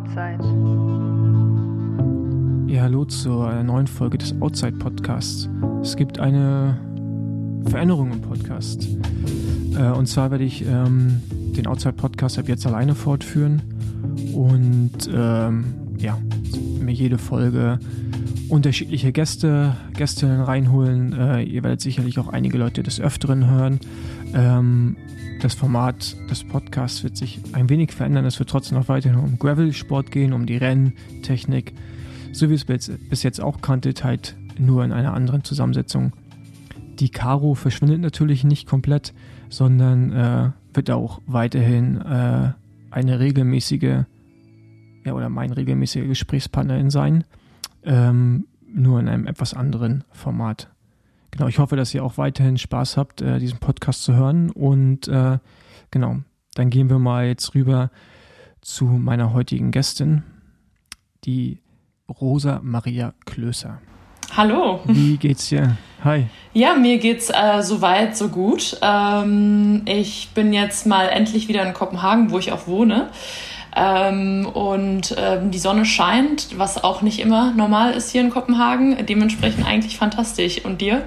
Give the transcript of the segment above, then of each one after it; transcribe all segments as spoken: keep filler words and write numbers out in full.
Outside. Ja, hallo zur neuen Folge des Outside Podcasts. Es gibt eine Veränderung im Podcast. Äh, und zwar werde ich ähm, den Outside Podcast ab jetzt alleine fortführen und ähm, ja, mir jede Folge unterschiedliche Gäste, Gästinnen reinholen. Äh, ihr werdet sicherlich auch einige Leute des Öfteren hören. Ähm, das Format des Podcasts wird sich ein wenig verändern. Es wird trotzdem noch weiterhin um Gravel-Sport gehen, um die Renntechnik, so wie es bis jetzt auch kanntet, halt nur in einer anderen Zusammensetzung. Die Caro verschwindet natürlich nicht komplett, sondern äh, wird auch weiterhin äh, eine regelmäßige, ja, oder mein regelmäßiger Gesprächspartnerin sein, ähm, nur in einem etwas anderen Format. Genau, ich hoffe, dass ihr auch weiterhin Spaß habt, äh, diesen Podcast zu hören. Und äh, genau, dann gehen wir mal jetzt rüber zu meiner heutigen Gästin, die Rosa Maria Klöser. Hallo. Wie geht's dir? Hi. Ja, mir geht's äh, soweit so gut. Ähm, ich bin jetzt mal endlich wieder in Kopenhagen, wo ich auch wohne. Ähm, und ähm, die Sonne scheint, was auch nicht immer normal ist hier in Kopenhagen. Dementsprechend eigentlich fantastisch. Und dir?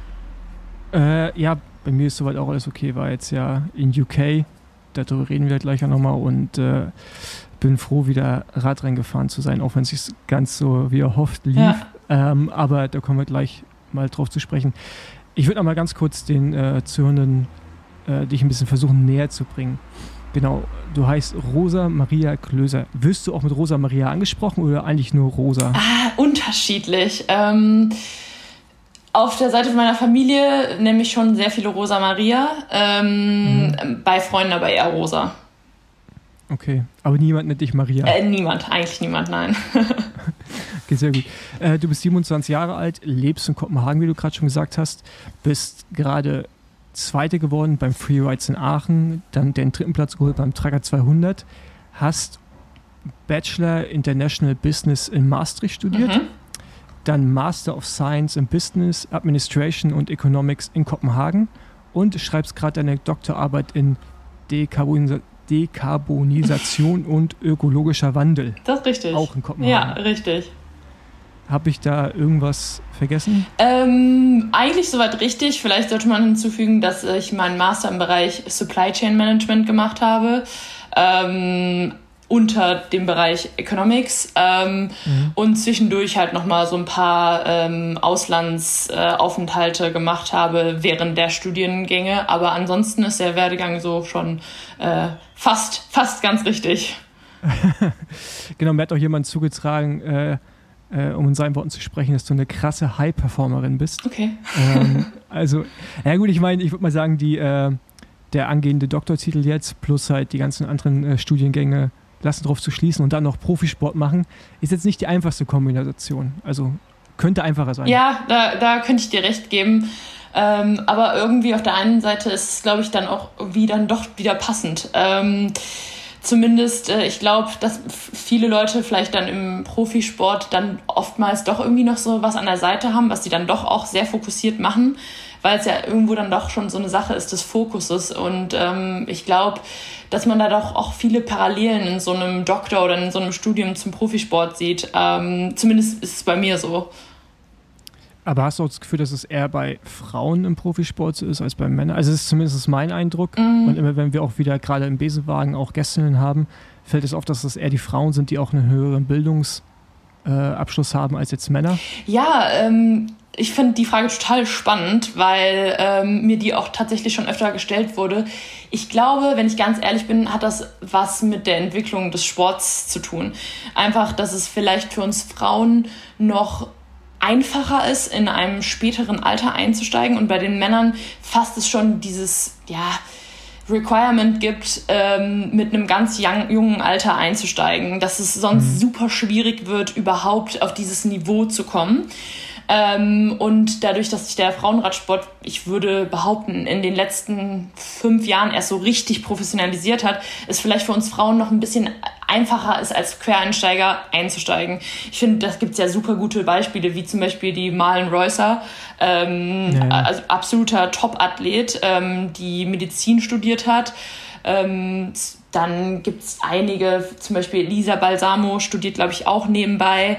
Äh, ja, bei mir ist soweit auch alles okay. War jetzt ja in U K, darüber reden wir gleich auch nochmal, und äh, bin froh, wieder Radrennen gefahren zu sein, auch wenn es sich ganz so wie erhofft lief. Ja. Ähm, aber da kommen wir gleich mal drauf zu sprechen. Ich würde noch mal ganz kurz den äh, Zuhörenden äh, dich ein bisschen versuchen näher zu bringen. Genau, du heißt Rosa Maria Klöser. Wirst du auch mit Rosa Maria angesprochen oder eigentlich nur Rosa? Ah, unterschiedlich. Ähm, auf der Seite von meiner Familie nenne ich schon sehr viele Rosa Maria. Ähm, mhm. Bei Freunden aber eher Rosa. Okay, aber niemand nennt dich Maria? Äh, niemand, eigentlich niemand, nein. Okay, sehr gut. Äh, du bist siebenundzwanzig Jahre alt, lebst in Kopenhagen, wie du gerade schon gesagt hast, bist gerade Zweite geworden beim Freerides in Aachen, dann den dritten Platz geholt beim Tracker zweihundert, hast Bachelor International Business in Maastricht studiert, mhm. dann Master of Science in Business, Administration und Economics in Kopenhagen und schreibst gerade deine Doktorarbeit in Dekarbonisation Dekarbonisation und ökologischer Wandel. Das ist richtig. Auch in Kopenhagen. Ja, richtig. Habe ich da irgendwas vergessen? Ähm, eigentlich soweit richtig. Vielleicht sollte man hinzufügen, dass ich meinen Master im Bereich Supply Chain Management gemacht habe. Ähm, unter dem Bereich Economics ähm, mhm. und zwischendurch halt nochmal so ein paar ähm, Auslandsaufenthalte äh, gemacht habe während der Studiengänge. Aber ansonsten ist der Werdegang so schon äh, fast, fast ganz richtig. Genau, mir hat auch jemand zugetragen, äh, äh, um in seinen Worten zu sprechen, dass du eine krasse High-Performerin bist. Okay. Ähm, also, ja gut, ich meine, ich würde mal sagen, die, äh, der angehende Doktortitel jetzt plus halt die ganzen anderen äh, Studiengänge lassen drauf zu schließen und dann noch Profisport machen, ist jetzt nicht die einfachste Kombination. Also könnte einfacher sein. Ja, da, da könnte ich dir recht geben. Ähm, aber irgendwie auf der einen Seite ist es, glaube ich, dann auch wie dann doch wieder passend. Ähm, zumindest, äh, ich glaube, dass viele Leute vielleicht dann im Profisport dann oftmals doch irgendwie noch so was an der Seite haben, was sie dann doch auch sehr fokussiert machen, weil es ja irgendwo dann doch schon so eine Sache ist des Fokuses. Und ähm, ich glaube, dass man da doch auch viele Parallelen in so einem Doktor oder in so einem Studium zum Profisport sieht. Ähm, zumindest ist es bei mir so. Aber hast du auch das Gefühl, dass es eher bei Frauen im Profisport so ist als bei Männern? Also das ist zumindest mein Eindruck. Mm. Und immer wenn wir auch wieder gerade im Besenwagen auch Gästinnen haben, fällt es auf, dass es eher die Frauen sind, die auch einen höheren Bildungsabschluss äh, haben als jetzt Männer. Ja, ähm, ich finde die Frage total spannend, weil ähm, mir die auch tatsächlich schon öfter gestellt wurde. Ich glaube, wenn ich ganz ehrlich bin, hat das was mit der Entwicklung des Sports zu tun. Einfach, dass es vielleicht für uns Frauen noch einfacher ist, in einem späteren Alter einzusteigen, und bei den Männern fast es schon dieses, ja, Requirement gibt, ähm, mit einem ganz young, jungen Alter einzusteigen, dass es sonst mhm. super schwierig wird, überhaupt auf dieses Niveau zu kommen. Ähm, und dadurch, dass sich der Frauenradsport, ich würde behaupten, in den letzten fünf Jahren erst so richtig professionalisiert hat, ist vielleicht für uns Frauen noch ein bisschen einfacher ist, als Quereinsteiger einzusteigen. Ich finde, da gibt es ja super gute Beispiele, wie zum Beispiel die Malen Reusser, ähm, ja, ja. also absoluter Top-Athlet, ähm, die Medizin studiert hat, ähm, dann gibt es einige, zum Beispiel Lisa Balsamo studiert, glaube ich, auch nebenbei.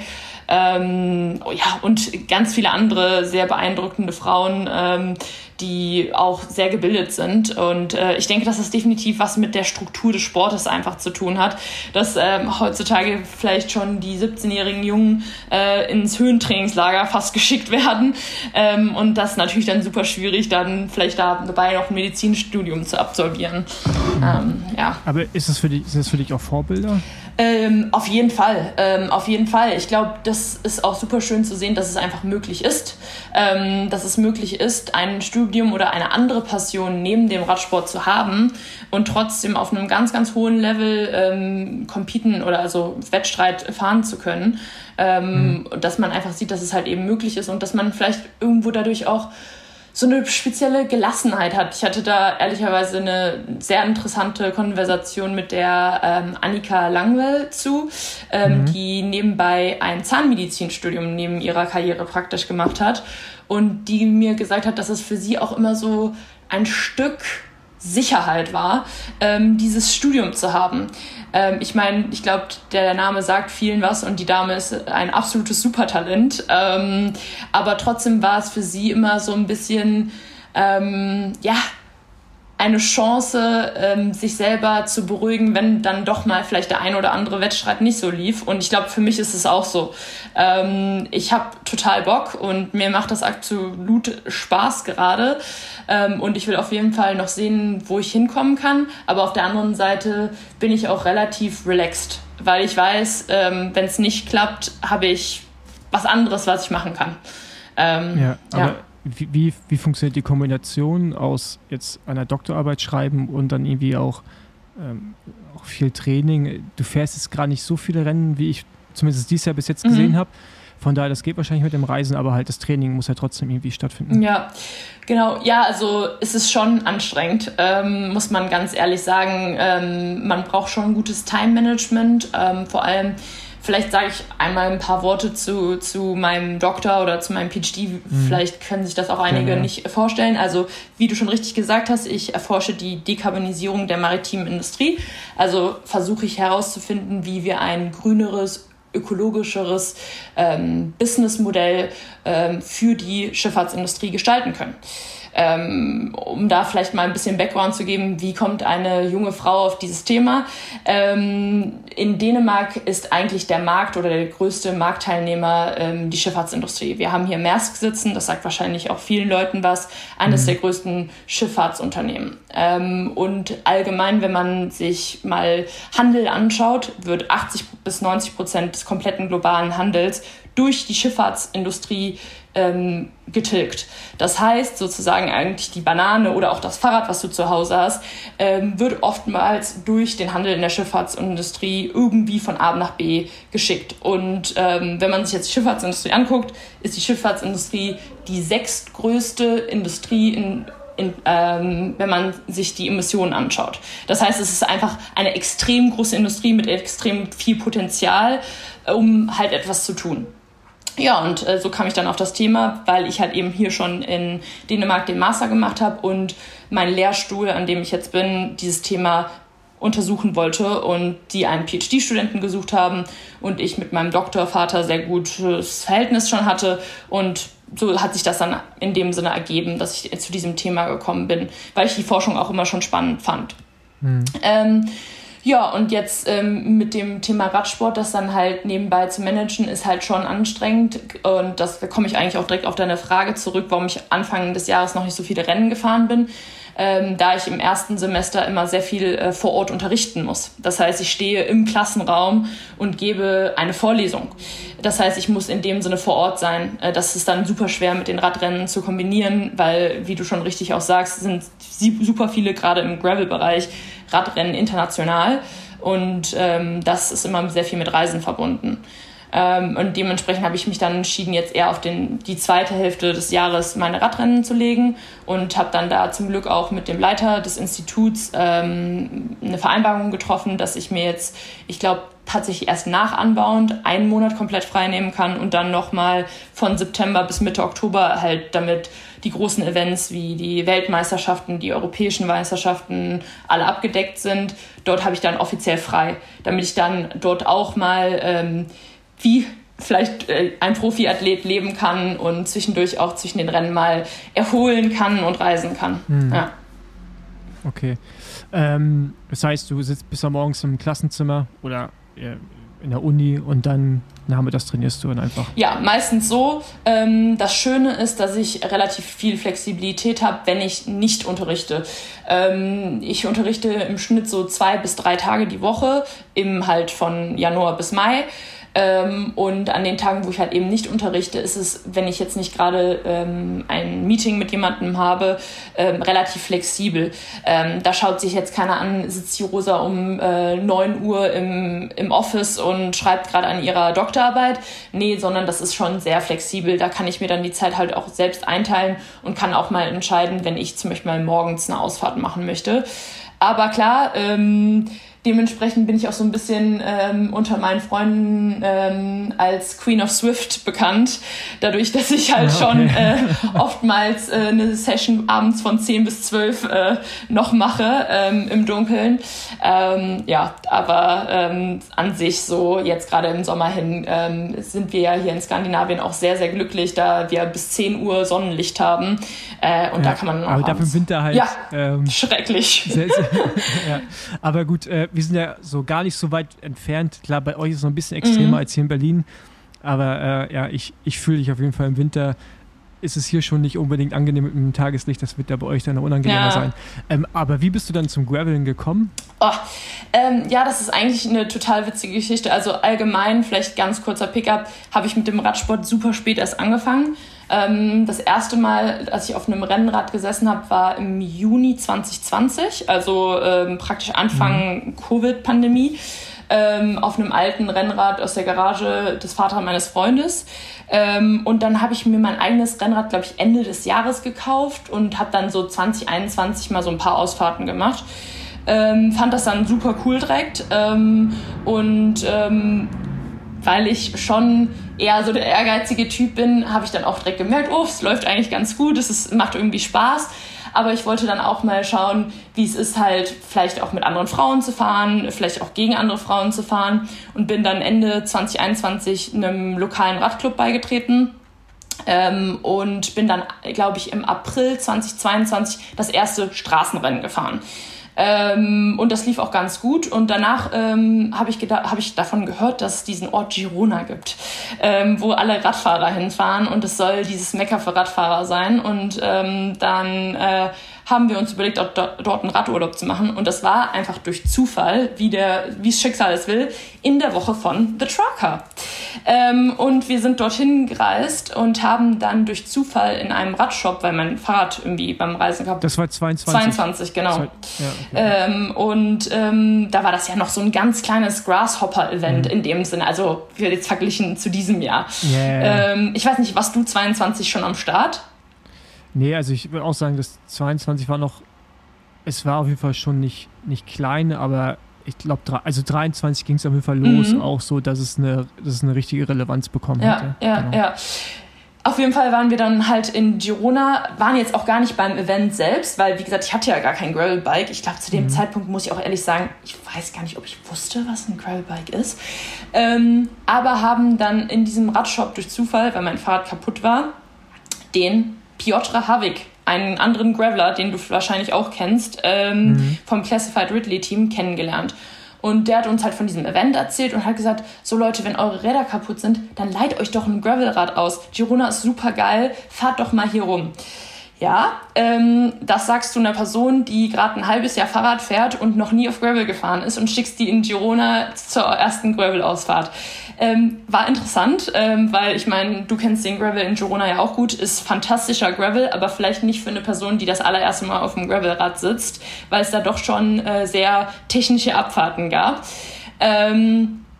Ähm, ja, und ganz viele andere sehr beeindruckende Frauen, ähm, die auch sehr gebildet sind. Und äh, ich denke, dass das definitiv was mit der Struktur des Sportes einfach zu tun hat, dass ähm, heutzutage vielleicht schon die siebzehnjährigen Jungen äh, ins Höhentrainingslager fast geschickt werden. Ähm, und das ist natürlich dann super schwierig, dann vielleicht dabei noch ein Medizinstudium zu absolvieren. Ähm, ja. Aber ist das für dich, ist das für dich auch Vorbilder? Ähm, auf jeden Fall, ähm, auf jeden Fall. Ich glaube, das ist auch super schön zu sehen, dass es einfach möglich ist, ähm, dass es möglich ist, ein Studium oder eine andere Passion neben dem Radsport zu haben und trotzdem auf einem ganz, ganz hohen Level ähm, competen oder also Wettstreit fahren zu können. Ähm, mhm. Dass man einfach sieht, dass es halt eben möglich ist und dass man vielleicht irgendwo dadurch auch so eine spezielle Gelassenheit hat. Ich hatte da ehrlicherweise eine sehr interessante Konversation mit der ähm, Annika Langwell zu, ähm, mhm. die nebenbei ein Zahnmedizinstudium neben ihrer Karriere praktisch gemacht hat und die mir gesagt hat, dass es für sie auch immer so ein Stück Sicherheit war, ähm, dieses Studium zu haben. Ähm, ich meine, ich glaube, der Name sagt vielen was und die Dame ist ein absolutes Supertalent. Ähm, aber trotzdem war es für sie immer so ein bisschen, ähm, ja, eine Chance, ähm, sich selber zu beruhigen, wenn dann doch mal vielleicht der ein oder andere Wettstreit nicht so lief. Und ich glaube, für mich ist es auch so. Ähm, ich habe total Bock und mir macht das absolut Spaß gerade. Ähm, und ich will auf jeden Fall noch sehen, wo ich hinkommen kann. Aber auf der anderen Seite bin ich auch relativ relaxed, weil ich weiß, ähm, wenn es nicht klappt, habe ich was anderes, was ich machen kann. Ähm, ja, aber ja. Wie, wie, wie funktioniert die Kombination aus jetzt einer Doktorarbeit schreiben und dann irgendwie auch, ähm, auch viel Training? Du fährst jetzt gar nicht so viele Rennen, wie ich zumindest dieses Jahr bis jetzt gesehen mhm. habe. Von daher, das geht wahrscheinlich mit dem Reisen, aber halt das Training muss ja trotzdem irgendwie stattfinden. Ja, genau. Ja, also es ist schon anstrengend, ähm, muss man ganz ehrlich sagen. Ähm, man braucht schon ein gutes Time-Management, ähm, vor allem. Vielleicht sage ich einmal ein paar Worte zu, zu meinem Doktor oder zu meinem P H D. Mhm. Vielleicht können sich das auch einige ja, ja. nicht vorstellen. Also wie du schon richtig gesagt hast, ich erforsche die Dekarbonisierung der maritimen Industrie. Also versuche ich herauszufinden, wie wir ein grüneres, ökologischeres ähm, Businessmodell ähm, für die Schifffahrtsindustrie gestalten können. Ähm, um da vielleicht mal ein bisschen Background zu geben, wie kommt eine junge Frau auf dieses Thema? Ähm, in Dänemark ist eigentlich der Markt oder der größte Marktteilnehmer ähm, die Schifffahrtsindustrie. Wir haben hier Maersk sitzen, das sagt wahrscheinlich auch vielen Leuten was, eines mhm. der größten Schifffahrtsunternehmen. Ähm, und allgemein, wenn man sich mal Handel anschaut, wird achtzig bis neunzig Prozent des kompletten globalen Handels durch die Schifffahrtsindustrie ähm, getilgt. Das heißt sozusagen eigentlich die Banane oder auch das Fahrrad, was du zu Hause hast, ähm, wird oftmals durch den Handel in der Schifffahrtsindustrie irgendwie von A nach B geschickt. Und ähm, wenn man sich jetzt die Schifffahrtsindustrie anguckt, ist die Schifffahrtsindustrie die sechstgrößte Industrie in In, ähm, wenn man sich die Emissionen anschaut. Das heißt, es ist einfach eine extrem große Industrie mit extrem viel Potenzial, um halt etwas zu tun. Ja, und äh, so kam ich dann auf das Thema, weil ich halt eben hier schon in Dänemark den Master gemacht habe und mein Lehrstuhl, an dem ich jetzt bin, dieses Thema untersuchen wollte und die einen P H D-Studenten gesucht haben und ich mit meinem Doktorvater sehr gutes Verhältnis schon hatte und so hat sich das dann in dem Sinne ergeben, dass ich zu diesem Thema gekommen bin, weil ich die Forschung auch immer schon spannend fand. Mhm. Ähm, ja, und jetzt ähm, mit dem Thema Radsport, das dann halt nebenbei zu managen, ist halt schon anstrengend. Und das, da komme ich eigentlich auch direkt auf deine Frage zurück, warum ich Anfang des Jahres noch nicht so viele Rennen gefahren bin. Ähm, da ich im ersten Semester immer sehr viel äh, vor Ort unterrichten muss. Das heißt, ich stehe im Klassenraum und gebe eine Vorlesung. Das heißt, ich muss in dem Sinne vor Ort sein. Äh, das ist dann super schwer mit den Radrennen zu kombinieren, weil, wie du schon richtig auch sagst, sind super viele, gerade im Gravel-Bereich, Radrennen international. Und ähm, das ist immer sehr viel mit Reisen verbunden. Ähm, und dementsprechend habe ich mich dann entschieden, jetzt eher auf den, die zweite Hälfte des Jahres meine Radrennen zu legen und habe dann da zum Glück auch mit dem Leiter des Instituts ähm, eine Vereinbarung getroffen, dass ich mir jetzt, ich glaube, tatsächlich erst nach Anbauend einen Monat komplett frei nehmen kann und dann nochmal von September bis Mitte Oktober halt damit die großen Events wie die Weltmeisterschaften, die europäischen Meisterschaften alle abgedeckt sind. Dort habe ich dann offiziell frei, damit ich dann dort auch mal ähm, wie vielleicht äh, ein Profiathlet leben kann und zwischendurch auch zwischen den Rennen mal erholen kann und reisen kann. Hm. Ja. Okay. Ähm, das heißt, du sitzt bis am morgens im Klassenzimmer oder äh, in der Uni und dann nachmittags trainierst du dann einfach? Ja, meistens so. Ähm, das Schöne ist, dass ich relativ viel Flexibilität habe, wenn ich nicht unterrichte. Ähm, ich unterrichte im Schnitt so zwei bis drei Tage die Woche, im halt von Januar bis Mai. Ähm, und an den Tagen, wo ich halt eben nicht unterrichte, ist es, wenn ich jetzt nicht gerade ähm, ein Meeting mit jemandem habe, ähm, relativ flexibel. Ähm, da schaut sich jetzt keiner an, sitzt die Rosa um äh, neun Uhr im, im Office und schreibt gerade an ihrer Doktorarbeit. Nee, sondern das ist schon sehr flexibel. Da kann ich mir dann die Zeit halt auch selbst einteilen und kann auch mal entscheiden, wenn ich zum Beispiel mal morgens eine Ausfahrt machen möchte. Aber klar, ähm, dementsprechend bin ich auch so ein bisschen ähm, unter meinen Freunden ähm, als Queen of Swift bekannt. Dadurch, dass ich halt ja, okay. schon äh, oftmals äh, eine Session abends von zehn bis zwölf äh, noch mache ähm, im Dunkeln. Ähm, ja, aber ähm, an sich so jetzt gerade im Sommer hin ähm, sind wir ja hier in Skandinavien auch sehr, sehr glücklich, da wir bis zehn Uhr Sonnenlicht haben. Äh, und ja, da kann man auch aber dafür im Winter halt... Ja, ähm, schrecklich. Sehr, sehr, ja. Aber gut, äh, wir sind ja so gar nicht so weit entfernt. Klar, bei euch ist es noch ein bisschen extremer mhm. als hier in Berlin. Aber äh, ja, ich, ich fühle dich auf jeden Fall im Winter. Ist es hier schon nicht unbedingt angenehm mit dem Tageslicht. Das wird ja bei euch dann noch unangenehmer ja. sein. Ähm, aber wie bist du dann zum Graveln gekommen? Oh, ähm, ja, das ist eigentlich eine total witzige Geschichte. Also allgemein, vielleicht ganz kurzer Pickup, habe ich mit dem Radsport super spät erst angefangen. Ähm, das erste Mal, als ich auf einem Rennrad gesessen habe, war im Juni zwanzig zwanzig, also ähm, praktisch Anfang mhm. Covid-Pandemie, ähm, auf einem alten Rennrad aus der Garage des Vaters meines Freundes. Ähm, und dann habe ich mir mein eigenes Rennrad, glaube ich, Ende des Jahres gekauft und habe dann so zwanzig einundzwanzig mal so ein paar Ausfahrten gemacht. Ähm, fand das dann super cool direkt ähm, und ähm, weil ich schon eher so der ehrgeizige Typ bin, habe ich dann auch direkt gemerkt, oh, es läuft eigentlich ganz gut, es ist, macht irgendwie Spaß. Aber ich wollte dann auch mal schauen, wie es ist, halt vielleicht auch mit anderen Frauen zu fahren, vielleicht auch gegen andere Frauen zu fahren. Und bin dann Ende zwanzig einundzwanzig einem lokalen Radclub beigetreten. Ähm, und bin dann, glaube ich, im April zwanzig zweiundzwanzig das erste Straßenrennen gefahren. Ähm, und das lief auch ganz gut. Und danach ähm, habe ich, geda- hab ich davon gehört, dass es diesen Ort Girona gibt, ähm, wo alle Radfahrer hinfahren. Und es soll dieses Mekka für Radfahrer sein. Und ähm, dann äh, haben wir uns überlegt, dort, dort einen Radurlaub zu machen. Und das war einfach durch Zufall, wie der, wie das Schicksal es will, in der Woche von The Trucker. Ähm, und wir sind dorthin gereist und haben dann durch Zufall in einem Radshop, weil mein Fahrrad irgendwie beim Reisen gehabt. Das war zweiundzwanzig. zweiundzwanzig, genau. Das war, ja, okay. ähm, und ähm, da war das ja noch so ein ganz kleines Grasshopper-Event mhm. in dem Sinne. Also wir jetzt verglichen zu diesem Jahr. Yeah. Ähm, ich weiß nicht, warst du zweiundzwanzig schon am Start? Nee, also ich würde auch sagen, dass zweiundzwanzig war noch, es war auf jeden Fall schon nicht, nicht klein, aber ich glaube, also dreiundzwanzig ging es auf jeden Fall los, mhm. auch so, dass es eine, dass es eine richtige Relevanz bekommen ja, hatte. Ja, genau. ja. Auf jeden Fall waren wir dann halt in Girona, waren jetzt auch gar nicht beim Event selbst, weil, wie gesagt, ich hatte ja gar kein Gravelbike. Ich glaube, zu dem mhm. Zeitpunkt muss ich auch ehrlich sagen, ich weiß gar nicht, ob ich wusste, was ein Gravelbike ist. Ähm, aber haben dann in diesem Radshop durch Zufall, weil mein Fahrrad kaputt war, den Piotr Havik, einen anderen Graveler, den du wahrscheinlich auch kennst, ähm, mhm. vom Classified Ridley Team kennengelernt. Und der hat uns halt von diesem Event erzählt und hat gesagt, so Leute, wenn eure Räder kaputt sind, dann leiht euch doch ein Gravelrad aus. Girona ist super geil, fahrt doch mal hier rum. Ja, ähm, das sagst du einer Person, die gerade ein halbes Jahr Fahrrad fährt und noch nie auf Gravel gefahren ist und schickst die in Girona zur ersten Gravel-Ausfahrt. Ähm, war interessant, ähm, weil ich meine, du kennst den Gravel in Girona ja auch gut, ist fantastischer Gravel, aber vielleicht nicht für eine Person, die das allererste Mal auf dem Gravelrad sitzt, weil es da doch schon äh, sehr technische Abfahrten gab. Ähm,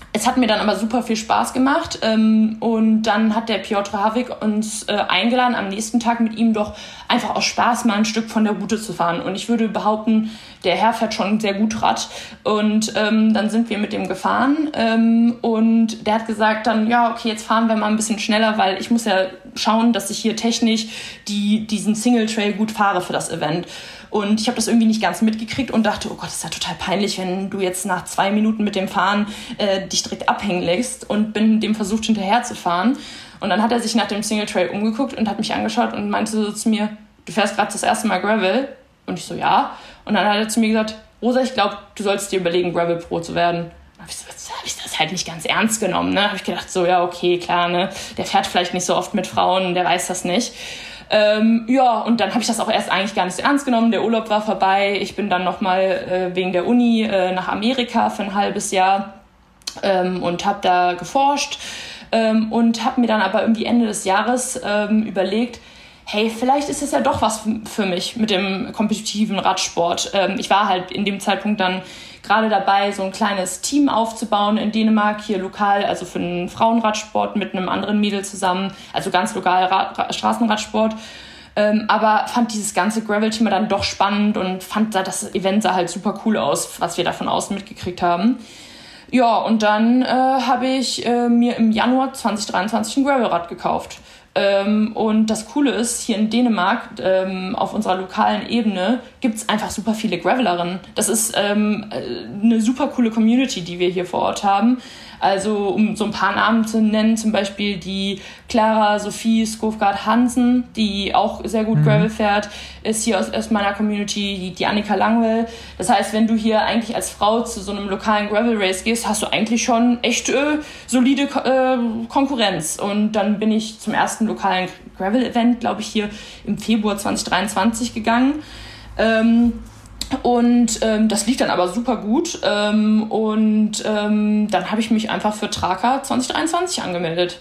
Es hat mir dann aber super viel Spaß gemacht ähm, und dann hat der Piotr Havik uns äh, eingeladen, am nächsten Tag mit ihm doch einfach aus Spaß mal ein Stück von der Route zu fahren. Und ich würde behaupten, der Herr fährt schon sehr gut Rad. Und ähm, dann sind wir mit dem gefahren ähm, und der hat gesagt dann, ja, okay, jetzt fahren wir mal ein bisschen schneller, weil ich muss ja schauen, dass ich hier technisch die, diesen Single Trail gut fahre für das Event. Und ich habe das irgendwie nicht ganz mitgekriegt und dachte, oh Gott, das ist ja total peinlich, wenn du jetzt nach zwei Minuten mit dem Fahren äh, dich direkt abhängen lässt, und bin dem versucht, hinterher zu fahren. Und dann hat er sich nach dem Single Trail umgeguckt und hat mich angeschaut und meinte so zu mir, du fährst gerade das erste Mal Gravel? Und ich so, ja. Und dann hat er zu mir gesagt, Rosa, ich glaube, du sollst dir überlegen, Gravel Pro zu werden. Da habe ich, so, hab ich das halt nicht ganz ernst genommen. Ne? Da habe ich gedacht, so, ja, okay, klar, ne? Der fährt vielleicht nicht so oft mit Frauen, der weiß das nicht. Ähm, ja, und dann habe ich das auch erst eigentlich gar nicht so ernst genommen. Der Urlaub war vorbei. Ich bin dann nochmal äh, wegen der Uni äh, nach Amerika für ein halbes Jahr ähm, und habe da geforscht ähm, und habe mir dann aber irgendwie Ende des Jahres ähm, überlegt, hey, vielleicht ist es ja doch was für mich mit dem kompetitiven Radsport. Ähm, ich war halt in dem Zeitpunkt dann gerade dabei, so ein kleines Team aufzubauen in Dänemark, hier lokal, also für einen Frauenradsport mit einem anderen Mädel zusammen, also ganz lokal Rad, Rad, Straßenradsport. Ähm, aber fand dieses ganze Gravel-Thema dann doch spannend und fand, das Event sah halt super cool aus, was wir da von außen mitgekriegt haben. Ja, und dann äh, habe ich äh, mir im Januar zwanzig dreiundzwanzig ein Gravelrad gekauft. Ähm, und das Coole ist, hier in Dänemark, ähm, auf unserer lokalen Ebene, gibt's einfach super viele Gravelerinnen. Das ist ähm, eine super coole Community, die wir hier vor Ort haben. Also um so ein paar Namen zu nennen, zum Beispiel die Clara Sophie Skofgard Hansen, die auch sehr gut mhm. Gravel fährt, ist hier aus, aus meiner Community, die, die Annika Langwell. Das heißt, wenn du hier eigentlich als Frau zu so einem lokalen Gravel Race gehst, hast du eigentlich schon echt äh, solide äh, Konkurrenz. Und dann bin ich zum ersten lokalen Gravel Event, glaube ich, hier im Februar zwanzig dreiundzwanzig gegangen. Ähm, Und ähm, das lief dann aber super gut. Ähm, und ähm, dann habe ich mich einfach für Traka zwanzig dreiundzwanzig angemeldet.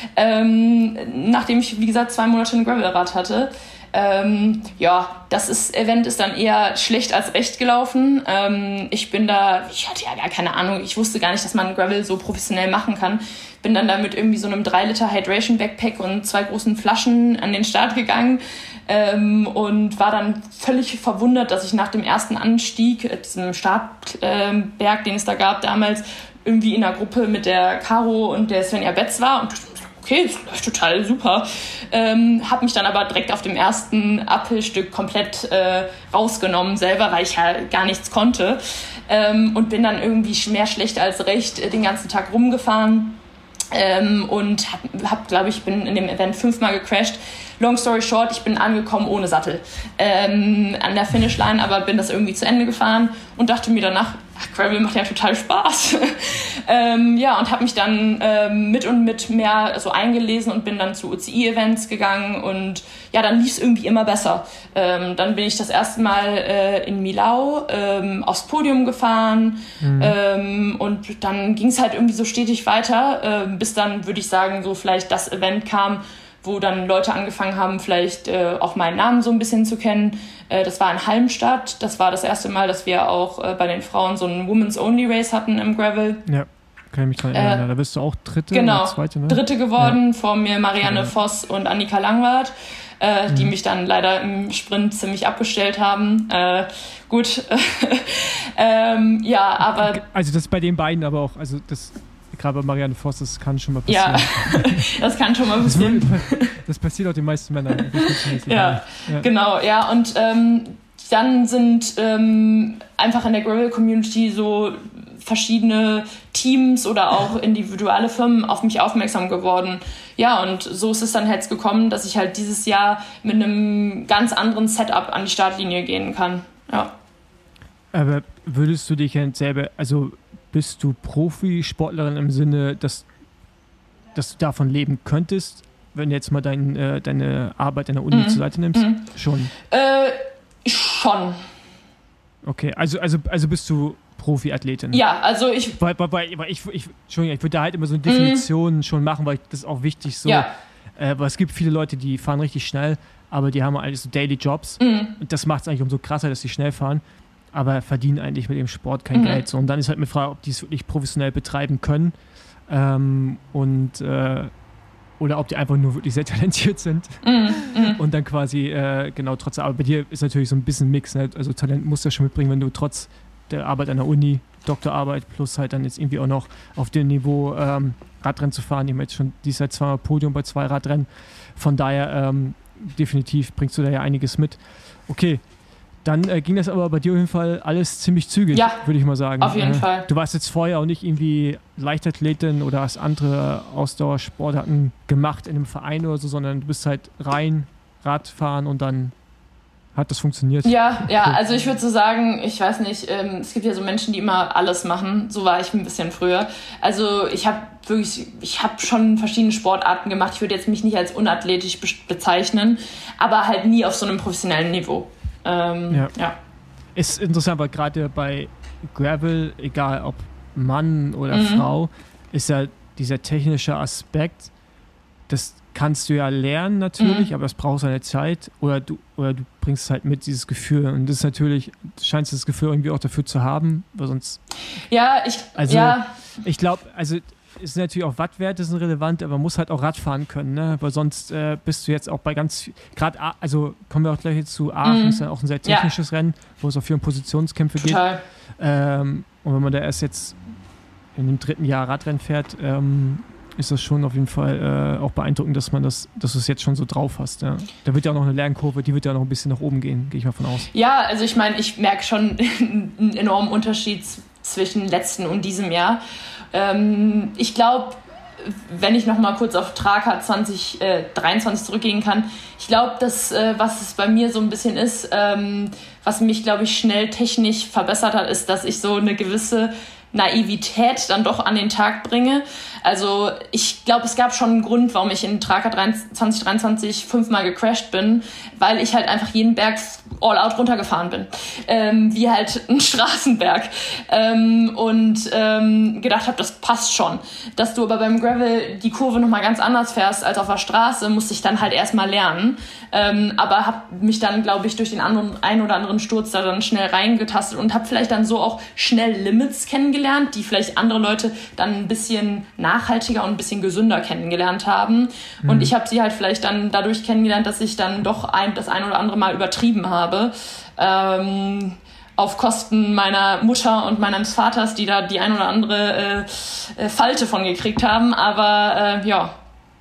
Ähm, nachdem ich, wie gesagt, zwei Monate ein Gravelrad hatte. Ähm, ja, das ist, Event ist dann eher schlecht als recht gelaufen. Ähm, ich bin da, ich hatte ja gar keine Ahnung, ich wusste gar nicht, dass man Gravel so professionell machen kann. Bin dann da mit irgendwie so einem drei Liter Hydration Backpack und zwei großen Flaschen an den Start gegangen. Ähm, und war dann völlig verwundert, dass ich nach dem ersten Anstieg, äh, diesem Startberg, äh, den es da gab damals, irgendwie in einer Gruppe mit der Caro und der Svenja Betz war. Und okay, das läuft total super. Ähm, hab mich dann aber direkt auf dem ersten Uphill-Stück komplett äh, rausgenommen selber, weil ich ja gar nichts konnte. Ähm, und bin dann irgendwie mehr schlecht als recht äh, den ganzen Tag rumgefahren. Ähm, und hab, hab glaube ich, bin in dem Event fünfmal gecrashed. Long story short, ich bin angekommen ohne Sattel ähm, an der Finishline, aber bin das irgendwie zu Ende gefahren und dachte mir danach, ach, Gravel macht ja total Spaß. ähm, ja, und habe mich dann ähm, mit und mit mehr so eingelesen und bin dann zu U C I-Events gegangen und ja, dann lief es irgendwie immer besser. Ähm, dann bin ich das erste Mal äh, in Millau ähm, aufs Podium gefahren mhm. ähm, und dann ging es halt irgendwie so stetig weiter, äh, bis dann, würde ich sagen, so vielleicht das Event kam, wo dann Leute angefangen haben, vielleicht äh, auch meinen Namen so ein bisschen zu kennen. Äh, das war in Halmstad. Das war das erste Mal, dass wir auch äh, bei den Frauen so einen Women's Only Race hatten im Gravel. Ja, kann ich mich dran erinnern. Äh, da bist du auch Dritte genau, oder Zweite, ne? Dritte geworden, ja. vor mir Marianne ja. Voss und Annika Langwart, äh, mhm. die mich dann leider im Sprint ziemlich abgestellt haben. Äh, gut, ähm, ja, aber... Also das bei den beiden aber auch, also das... Gerade bei Marianne Voss, das kann schon mal passieren. Ja, das kann schon mal passieren. Das, das passiert auch den meisten Männern. Ja, ja, genau. Ja, und ähm, dann sind ähm, einfach in der Gravel-Community so verschiedene Teams oder auch individuelle Firmen auf mich aufmerksam geworden. Ja, und so ist es dann jetzt gekommen, dass ich halt dieses Jahr mit einem ganz anderen Setup an die Startlinie gehen kann. Ja. Aber würdest du dich jetzt selber, also bist du Profisportlerin im Sinne, dass, dass du davon leben könntest, wenn du jetzt mal dein, äh, deine Arbeit in der Uni mm. zur Seite nimmst? Mm. Schon? Äh, schon. Okay, also, also, also bist du Profiathletin? Ja, also ich... Weil, weil, weil ich, ich, Entschuldigung, ich würde da halt immer so eine Definition mm. schon machen, weil das ist auch wichtig so. Ja. Äh, weil es gibt viele Leute, die fahren richtig schnell, aber die haben eigentlich so Daily Jobs. Mm. Und das macht es eigentlich umso krasser, dass sie schnell fahren. aber verdienen eigentlich mit dem Sport kein mhm. Geld. So. Und dann ist halt eine Frage, ob die es wirklich professionell betreiben können ähm, und äh, oder ob die einfach nur wirklich sehr talentiert sind mhm. und dann quasi äh, genau trotz der Arbeit. Bei dir ist natürlich so ein bisschen Mix, ne? Also Talent musst du schon mitbringen, wenn du trotz der Arbeit an der Uni, Doktorarbeit plus halt dann jetzt irgendwie auch noch auf dem Niveau ähm, Radrennen zu fahren. Ich habe jetzt schon dieses Jahr zweimal Podium bei zwei Radrennen. Von daher ähm, definitiv bringst du da ja einiges mit. Okay, dann äh, ging das aber bei dir auf jeden Fall alles ziemlich zügig, ja, würde ich mal sagen. Auf jeden äh, Fall. Du warst jetzt vorher auch nicht irgendwie Leichtathletin oder hast andere Ausdauersportarten gemacht in einem Verein oder so, sondern du bist halt rein Radfahren und dann hat das funktioniert. Ja, ja, also ich würde so sagen, ich weiß nicht, ähm, es gibt ja so Menschen, die immer alles machen. So war ich ein bisschen früher. Also ich habe wirklich, ich habe schon verschiedene Sportarten gemacht. Ich würde jetzt mich nicht als unathletisch be- bezeichnen, aber halt nie auf so einem professionellen Niveau. Ähm, ja. ja. Ist interessant, weil gerade bei Gravel, egal ob Mann oder mhm. Frau, ist ja dieser technische Aspekt, das kannst du ja lernen natürlich, mhm. aber es braucht seine Zeit oder du, oder du bringst halt mit dieses Gefühl und das ist natürlich, du scheinst das Gefühl irgendwie auch dafür zu haben, weil sonst... Ja, ich... Also ja. ich glaube, also ist natürlich auch Wattwerte sind relevant, aber man muss halt auch Radfahren können, ne? Weil sonst äh, bist du jetzt auch bei ganz... Gerade, also kommen wir auch gleich jetzt zu Aachen, mhm. ist ja auch ein sehr technisches ja. Rennen, wo es auch viel um Positionskämpfe Total. geht. Ähm, und wenn man da erst jetzt in dem dritten Jahr Radrennen fährt, ähm, ist das schon auf jeden Fall äh, auch beeindruckend, dass man das, dass du es jetzt schon so drauf hast. Ja. Da wird ja auch noch eine Lernkurve, die wird ja noch ein bisschen nach oben gehen, gehe ich mal von aus. Ja, also ich meine, ich merke schon einen enormen Unterschied zwischen letzten und diesem Jahr. Ähm, ich glaube, wenn ich noch mal kurz auf Traka zwanzig dreiundzwanzig zurückgehen kann, ich glaube, dass äh, was es bei mir so ein bisschen ist, ähm, was mich, glaube ich, schnell technisch verbessert hat, ist, dass ich so eine gewisse Naivität dann doch an den Tag bringe. Also ich glaube, es gab schon einen Grund, warum ich in Traka zwanzig dreiundzwanzig fünfmal gecrashed bin, weil ich halt einfach jeden Berg all out runtergefahren bin. Ähm, wie halt ein Straßenberg. Ähm, und ähm, gedacht habe, das passt schon. Dass du aber beim Gravel die Kurve nochmal ganz anders fährst als auf der Straße, musste ich dann halt erstmal lernen. Ähm, aber habe mich dann, glaube ich, durch den anderen, einen oder anderen Sturz da dann schnell reingetastet und habe vielleicht dann so auch schnell Limits kennengelernt, die vielleicht andere Leute dann ein bisschen nachhaltiger und ein bisschen gesünder kennengelernt haben. Mhm. Und ich habe sie halt vielleicht dann dadurch kennengelernt, dass ich dann doch ein, das ein oder andere Mal übertrieben habe. Ähm, auf Kosten meiner Mutter und meines Vaters, die da die ein oder andere äh, Falte von gekriegt haben. Aber äh, ja.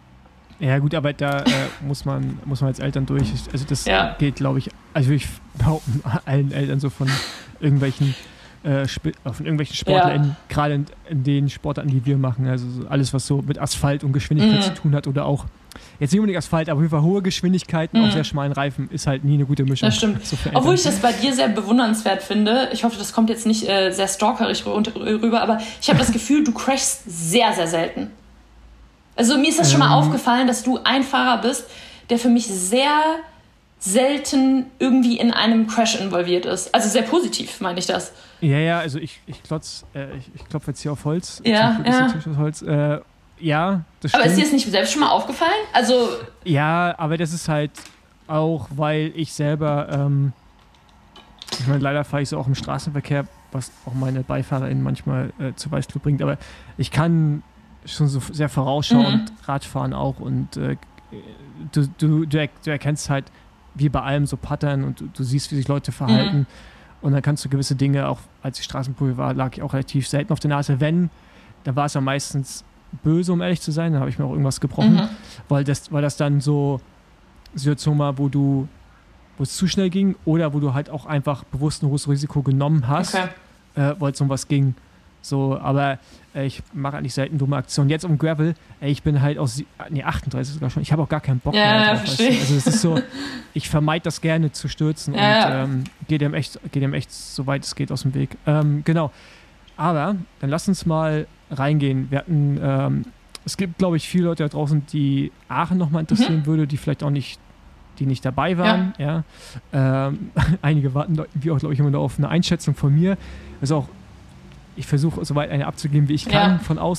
Ja gut, aber da äh, muss man muss man als Eltern durch. Also das ja. geht, glaube ich, also ich behaupte allen Eltern so von irgendwelchen äh, Sp- von irgendwelchen Sportlern, ja. gerade in, in den Sportarten, die wir machen. Also alles, was so mit Asphalt und Geschwindigkeit mhm. zu tun hat oder auch, jetzt nicht unbedingt Asphalt, aber auf jeden Fall hohe Geschwindigkeiten mhm. auf sehr schmalen Reifen, ist halt nie eine gute Mischung. Das stimmt. So obwohl ich das bei dir sehr bewundernswert finde. Ich hoffe, das kommt jetzt nicht äh, sehr stalkerisch rüber, aber ich habe das Gefühl, du crashst sehr, sehr selten. Also mir ist das schon mal ähm. aufgefallen, dass du ein Fahrer bist, der für mich sehr selten irgendwie in einem Crash involviert ist. Also sehr positiv, meine ich das. Ja, ja, also ich, ich klotz, äh, ich, ich klopfe jetzt hier auf Holz. Ja, ja. Auf Holz. Äh, ja, das aber stimmt. ist dir das nicht selbst schon mal aufgefallen? Also ja, aber das ist halt auch, weil ich selber, ähm, ich meine, leider fahre ich so auch im Straßenverkehr, was auch meine BeifahrerInnen manchmal äh, zu Weißglut bringt, aber ich kann schon so sehr vorausschauend mhm. Radfahren auch und äh, du, du, du, er, du erkennst halt wie bei allem so Pattern und du, du siehst, wie sich Leute verhalten mhm. und dann kannst du gewisse Dinge, auch als ich Straßenprofi war, lag ich auch relativ selten auf der Nase. Wenn, dann war es ja meistens böse, um ehrlich zu sein, dann habe ich mir auch irgendwas gebrochen, mhm. weil, das, weil das dann so Situation war, wo du wo es zu schnell ging oder wo du halt auch einfach bewusst ein hohes Risiko genommen hast, okay. äh, weil es um was ging. So, aber äh, ich mache eigentlich selten dumme Aktionen. Jetzt um Gravel, äh, ich bin halt aus nee, achtunddreißig sogar schon, ich habe auch gar keinen Bock ja, mehr ja, drauf. Weißt du? Also es ist so, ich vermeide das gerne zu stürzen ja, und ähm, gehe dem echt, gehe dem echt so weit es geht aus dem Weg. Ähm, genau. Aber dann lass uns mal reingehen. Wir hatten, ähm, es gibt, glaube ich, viele Leute da draußen, die Aachen nochmal interessieren mhm. würde, die vielleicht auch nicht, die nicht dabei waren. Ja. Ja. Ähm, einige warten, wie auch, glaube ich, immer noch auf eine Einschätzung von mir. Also auch ich versuche, soweit eine abzugeben, wie ich kann, ja. von außen.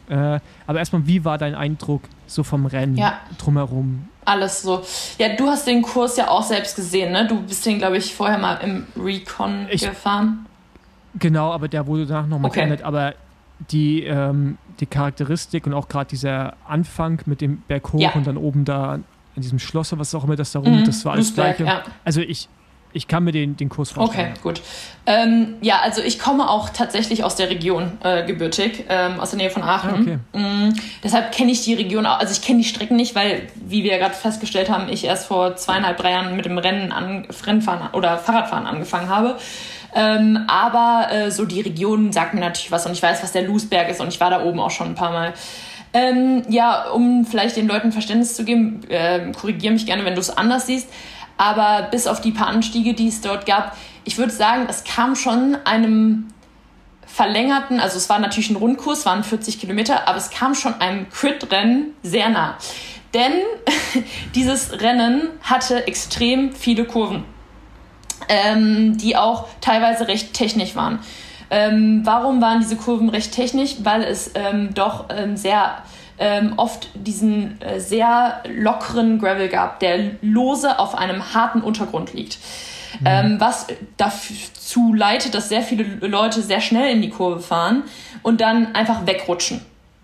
Äh, aber erstmal, wie war dein Eindruck so vom Rennen ja. drumherum? Alles so. Ja, du hast den Kurs ja auch selbst gesehen, ne? Du bist den, glaube ich, vorher mal im Recon ich, gefahren. Genau, aber der wurde danach nochmal okay. geändert. Aber die, ähm, die Charakteristik und auch gerade dieser Anfang mit dem Berg hoch ja. und dann oben da in diesem Schloss, was auch immer das da rum, mhm, das war alles Bluesberg, Gleiche. Ja. Also ich, ich kann mir den, den Kurs vorstellen. Okay, gut. Ähm, ja, also ich komme auch tatsächlich aus der Region äh, gebürtig, ähm, aus der Nähe von Aachen. Ah, okay. Mhm, deshalb kenne ich die Region auch, also ich kenne die Strecken nicht, weil, wie wir ja gerade festgestellt haben, ich erst vor zweieinhalb, drei Jahren mit dem Rennen an, Rennfahren oder Fahrradfahren angefangen habe. Ähm, aber äh, so die Region sagt mir natürlich was und ich weiß, was der Lousberg ist und ich war da oben auch schon ein paar Mal. Ähm, ja, um vielleicht den Leuten Verständnis zu geben, äh, korrigiere mich gerne, wenn du es anders siehst, aber bis auf die paar Anstiege, die es dort gab, ich würde sagen, es kam schon einem verlängerten, also es war natürlich ein Rundkurs, waren vierzig Kilometer, aber es kam schon einem Crit-Rennen sehr nah. Denn dieses Rennen hatte extrem viele Kurven, ähm, die auch teilweise recht technisch waren. Ähm, warum waren diese Kurven recht technisch? Weil es ähm, doch ähm, sehr ähm, oft diesen äh, sehr lockeren Gravel gab, der lose auf einem harten Untergrund liegt. Mhm. Ähm, was dazu leitet, dass sehr viele Leute sehr schnell in die Kurve fahren und dann einfach wegrutschen.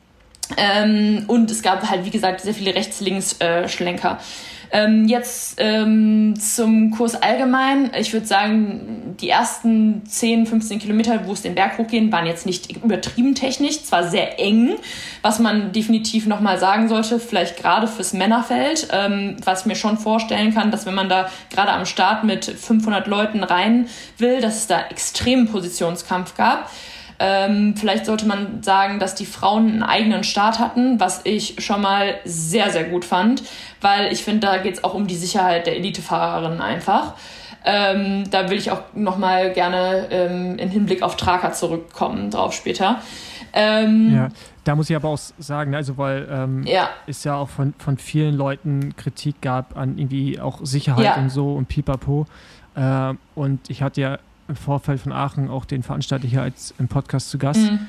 Ähm, und es gab halt, wie gesagt, sehr viele Rechts-Links-Schlenker. Ähm, jetzt ähm, zum Kurs allgemein. Ich würde sagen, die ersten zehn, fünfzehn Kilometer, wo es den Berg hochgehen, waren jetzt nicht übertrieben technisch, zwar sehr eng, was man definitiv nochmal sagen sollte, vielleicht gerade fürs Männerfeld, ähm, was ich mir schon vorstellen kann, dass wenn man da gerade am Start mit fünfhundert Leuten rein will, dass es da extremen Positionskampf gab. Ähm, vielleicht sollte man sagen, dass die Frauen einen eigenen Start hatten, was ich schon mal sehr, sehr gut fand, weil ich finde, da geht es auch um die Sicherheit der Elitefahrerinnen einfach. Ähm, da will ich auch nochmal gerne ähm, im Hinblick auf Traker zurückkommen, drauf später. Ähm, ja, da muss ich aber auch sagen, also weil ähm, ja. es ja auch von, von vielen Leuten Kritik gab an irgendwie auch Sicherheit ja. und so und pipapo. Äh, und ich hatte ja im Vorfeld von Aachen auch den Veranstalter hier als im Podcast zu Gast. Mhm.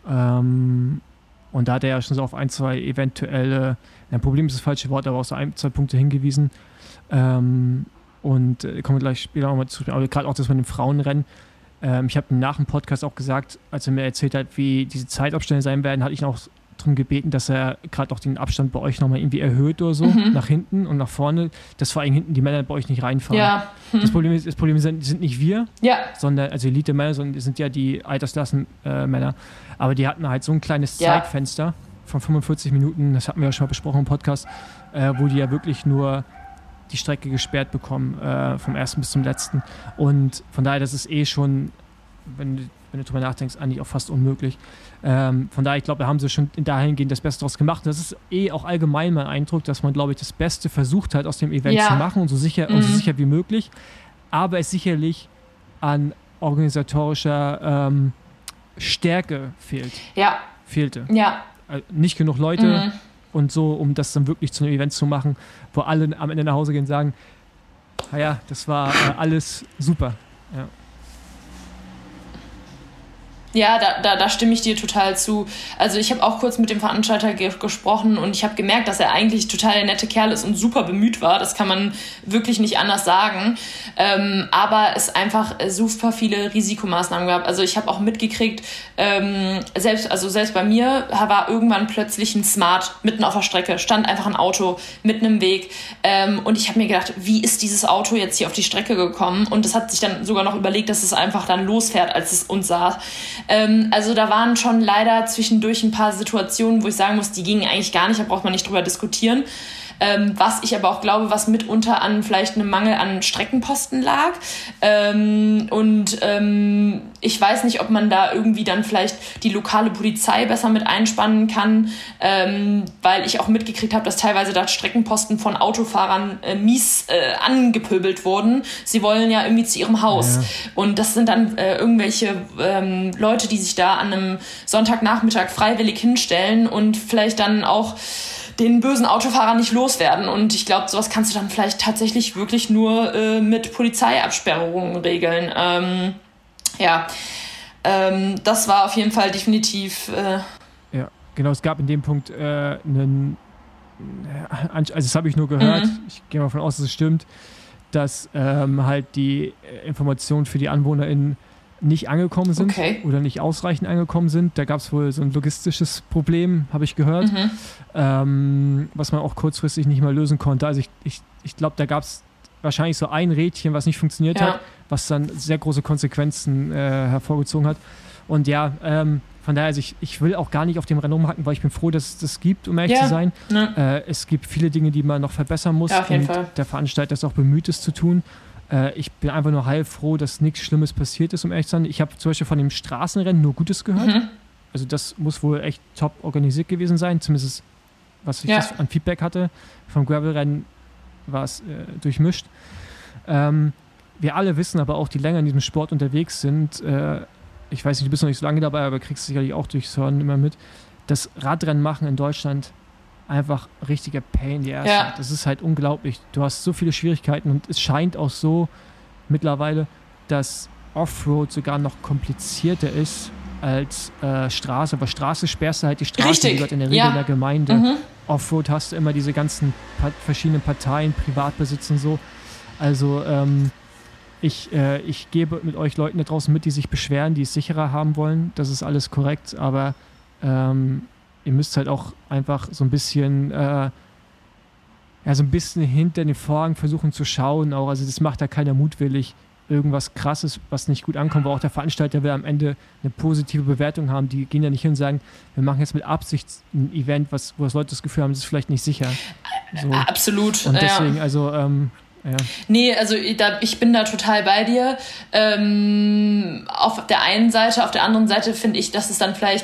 Ähm, und da hat er ja schon so auf ein, zwei eventuelle, ein Problem ist das falsche Wort, aber auch so ein, zwei Punkte hingewiesen. Ähm, und äh, kommen wir gleich später nochmal zu, aber gerade auch das mit dem Frauenrennen. Ähm, ich habe nach dem Podcast auch gesagt, als er mir erzählt hat, wie diese Zeitabstände sein werden, hatte ich noch darum gebeten, dass er gerade auch den Abstand bei euch nochmal irgendwie erhöht oder so, mhm. nach hinten und nach vorne, dass vor allem hinten die Männer bei euch nicht reinfahren. Ja. Mhm. Das Problem ist, das Problem sind, sind nicht wir, ja. sondern, also Elite-Männer, sondern sind ja die Altersklassen-Männer. Äh, Aber die hatten halt so ein kleines ja. Zeitfenster von fünfundvierzig Minuten, das hatten wir ja schon mal besprochen im Podcast, äh, wo die ja wirklich nur die Strecke gesperrt bekommen, äh, vom ersten bis zum letzten. Und von daher, das ist eh schon, wenn du, wenn du drüber nachdenkst, eigentlich auch fast unmöglich. Ähm, von daher, ich glaube, da haben sie schon dahingehend das Beste draus gemacht. Das ist eh auch allgemein mein Eindruck, dass man, glaube ich, das Beste versucht hat, aus dem Event ja. zu machen und so sicher, mhm. und so sicher wie möglich. Aber es sicherlich an organisatorischer ähm, Stärke fehlt. Ja. Fehlte. Ja. Also nicht genug Leute mhm. und so, um das dann wirklich zu einem Event zu machen, wo alle am Ende nach Hause gehen und sagen, naja, das war äh, alles super. Ja. Ja, da, da, da stimme ich dir total zu. Also ich habe auch kurz mit dem Veranstalter ge- gesprochen und ich habe gemerkt, dass er eigentlich total der nette Kerl ist und super bemüht war. Das kann man wirklich nicht anders sagen. Ähm, aber es einfach super viele Risikomaßnahmen gab. Also ich habe auch mitgekriegt, ähm, selbst, also selbst bei mir war irgendwann plötzlich ein Smart mitten auf der Strecke, stand einfach ein Auto mitten im Weg. Ähm, und ich habe mir gedacht, wie ist dieses Auto jetzt hier auf die Strecke gekommen? Und das hat sich dann sogar noch überlegt, dass es einfach dann losfährt, als es uns sah. Ähm, also da waren schon leider zwischendurch ein paar Situationen, wo ich sagen muss, die gingen eigentlich gar nicht, da braucht man nicht drüber diskutieren. Ähm, was ich aber auch glaube, was mitunter an vielleicht einem Mangel an Streckenposten lag. Ähm, und ähm, ich weiß nicht, ob man da irgendwie dann vielleicht die lokale Polizei besser mit einspannen kann, ähm, weil ich auch mitgekriegt habe, dass teilweise da Streckenposten von Autofahrern äh, mies äh, angepöbelt wurden. Sie wollen ja irgendwie zu ihrem Haus. Ja. Und das sind dann äh, irgendwelche ähm, Leute, die sich da an einem Sonntagnachmittag freiwillig hinstellen und vielleicht dann auch den bösen Autofahrer nicht loswerden. Und ich glaube, sowas kannst du dann vielleicht tatsächlich wirklich nur äh, mit Polizeiabsperrungen regeln. Ähm, ja, ähm, das war auf jeden Fall definitiv... Äh, ja, genau, es gab in dem Punkt äh, einen, also das habe ich nur gehört, mhm. ich gehe mal davon aus, dass es stimmt, dass ähm, halt die Informationen für die AnwohnerInnen nicht angekommen sind okay. oder nicht ausreichend angekommen sind. Da gab es wohl so ein logistisches Problem, habe ich gehört, mhm. ähm, was man auch kurzfristig nicht mal lösen konnte. Also ich, ich, ich glaube, da gab es wahrscheinlich so ein Rädchen, was nicht funktioniert ja. hat, was dann sehr große Konsequenzen äh, hervorgezogen hat. Und ja, ähm, von daher, also ich, ich will auch gar nicht auf dem Rennen rumhacken, weil ich bin froh, dass es das gibt, um ehrlich ja. zu sein. Ja. Äh, es gibt viele Dinge, die man noch verbessern muss. Ja, auf jeden und Fall. Der Veranstalter ist auch bemüht, es zu tun. Äh, ich bin einfach nur heilfroh, dass nichts Schlimmes passiert ist, um ehrlich zu sein. Ich habe zum Beispiel von dem Straßenrennen nur Gutes gehört. Mhm. Also das muss wohl echt top organisiert gewesen sein, zumindest was ich ja. das an Feedback hatte. Vom Gravel-Rennen war es äh, durchmischt. Ähm, wir alle wissen aber auch, die länger in diesem Sport unterwegs sind, äh, ich weiß nicht, du bist noch nicht so lange dabei, aber kriegst du sicherlich auch durchs Hören immer mit, das Radrennen machen in Deutschland einfach richtiger Pain in the Ass. Ja. Das ist halt unglaublich. Du hast so viele Schwierigkeiten und es scheint auch so mittlerweile, dass Offroad sogar noch komplizierter ist als äh, Straße. Aber Straße sperrst du halt die Straße, Richtig. die gehört in der Regel ja. in der Gemeinde. Mhm. Offroad hast du immer diese ganzen pa- verschiedenen Parteien, Privatbesitz und so. Also ähm, ich, äh, ich gebe mit euch Leuten da draußen mit, die sich beschweren, die es sicherer haben wollen. Das ist alles korrekt, aber ähm, ihr müsst halt auch einfach so ein bisschen äh, ja, so ein bisschen hinter den Vorhang versuchen zu schauen. Auch. Also das macht da keiner mutwillig. Irgendwas Krasses, was nicht gut ankommt, weil auch der Veranstalter will am Ende eine positive Bewertung haben. Die gehen ja nicht hin und sagen, wir machen jetzt mit Absicht ein Event, was, wo das Leute das Gefühl haben, das ist vielleicht nicht sicher. So. Absolut. Und deswegen, ja. also ähm, ja. Nee, also da, ich bin da total bei dir. Ähm, auf der einen Seite, auf der anderen Seite finde ich, dass es dann vielleicht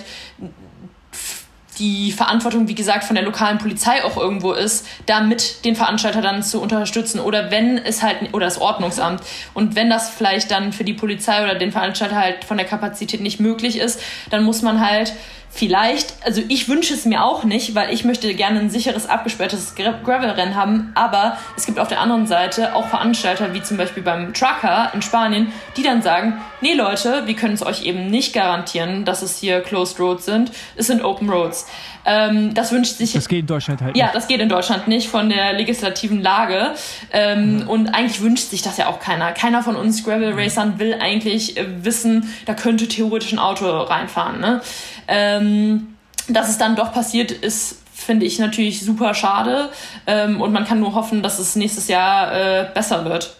die Verantwortung, wie gesagt, von der lokalen Polizei auch irgendwo ist, damit den Veranstalter dann zu unterstützen oder wenn es halt, oder das Ordnungsamt und wenn das vielleicht dann für die Polizei oder den Veranstalter halt von der Kapazität nicht möglich ist, dann muss man halt vielleicht, also ich wünsche es mir auch nicht, weil ich möchte gerne ein sicheres, abgesperrtes Gravel-Rennen haben, aber es gibt auf der anderen Seite auch Veranstalter, wie zum Beispiel beim Trucker in Spanien, die dann sagen, nee Leute, wir können es euch eben nicht garantieren, dass es hier Closed Roads sind, es sind Open Roads. Ähm, das wünscht sich... Das geht in Deutschland halt Ja, nicht. das geht in Deutschland nicht von der legislativen Lage. Ähm, mhm. Und eigentlich wünscht sich das ja auch keiner. Keiner von uns Gravel-Racern will eigentlich äh, wissen, da könnte theoretisch ein Auto reinfahren. Ne? Ähm, dass es dann doch passiert ist, finde ich natürlich super schade. Ähm, und man kann nur hoffen, dass es nächstes Jahr äh, besser wird.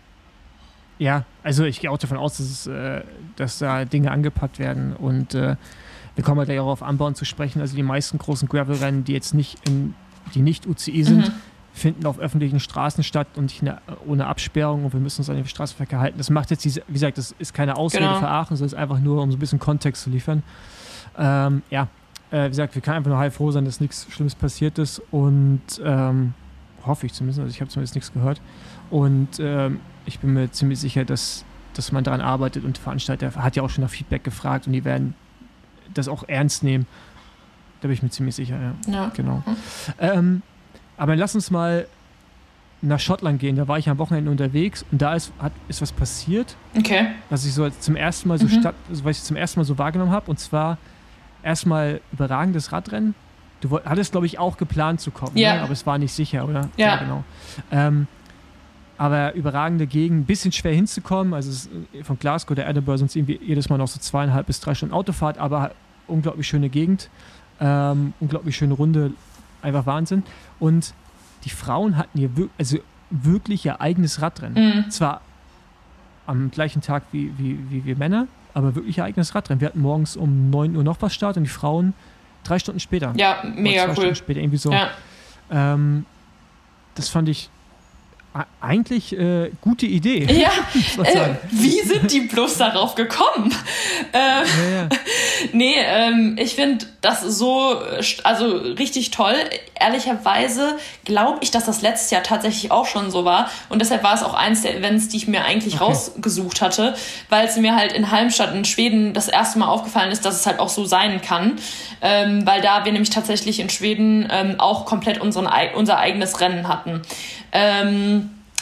Ja, also ich gehe auch davon aus, dass, es, äh, dass da Dinge angepackt werden und äh, wir kommen halt gleich auch auf Anbauen zu sprechen. Also die meisten großen Gravel-Rennen, die jetzt nicht in, die nicht U C I sind, mhm. finden auf öffentlichen Straßen statt und nicht eine, ohne Absperrung und wir müssen uns an den Straßenverkehr halten. Das macht jetzt, diese, wie gesagt, das ist keine Ausrede genau. für Aachen, sondern es ist einfach nur, um so ein bisschen Kontext zu liefern. Ähm, ja, äh, wie gesagt, wir können einfach nur heilfroh sein, dass nichts Schlimmes passiert ist und ähm, hoffe ich zumindest, also ich habe zumindest nichts gehört und ähm, ich bin mir ziemlich sicher, dass, dass man daran arbeitet und der Veranstalter hat ja auch schon nach Feedback gefragt und die werden das auch ernst nehmen. Da bin ich mir ziemlich sicher, ja. ja. Genau. Mhm. Ähm, aber lass uns mal nach Schottland gehen. Da war ich am Wochenende unterwegs und da ist, hat, ist was passiert, okay. was ich so zum ersten Mal so mhm. statt, also was ich zum ersten Mal so wahrgenommen habe. Und zwar erstmal überragendes Radrennen. Du woll, hattest, glaube ich, auch geplant zu kommen, ja. ne? Aber es war nicht sicher, oder? Ja. ja genau. Ähm, aber überragende Gegend, ein bisschen schwer hinzukommen. Also es ist von Glasgow oder Edinburgh sind es irgendwie jedes Mal noch so zweieinhalb bis drei Stunden Autofahrt, aber unglaublich schöne Gegend, ähm, unglaublich schöne Runde, einfach Wahnsinn. Und die Frauen hatten hier wir- also wirklich ihr eigenes Radrennen. Mhm. Zwar am gleichen Tag wie, wie, wie wir Männer, aber wirklich ihr eigenes Radrennen. Wir hatten morgens um neun Uhr noch was Start und die Frauen drei Stunden später. Ja, mega zwei cool. Stunden später, irgendwie so. Ja. Ähm, das fand ich eigentlich äh, gute Idee. Ja, äh, wie sind die bloß darauf gekommen? Ähm, ja, ja. Nee, ähm, ich finde das so, also richtig toll. Ehrlicherweise glaube ich, dass das letztes Jahr tatsächlich auch schon so war und deshalb war es auch eins der Events, die ich mir eigentlich okay. rausgesucht hatte, weil es mir halt in Halmstad in Schweden das erste Mal aufgefallen ist, dass es halt auch so sein kann, ähm, weil da wir nämlich tatsächlich in Schweden ähm, auch komplett unseren, unser eigenes Rennen hatten. Ähm,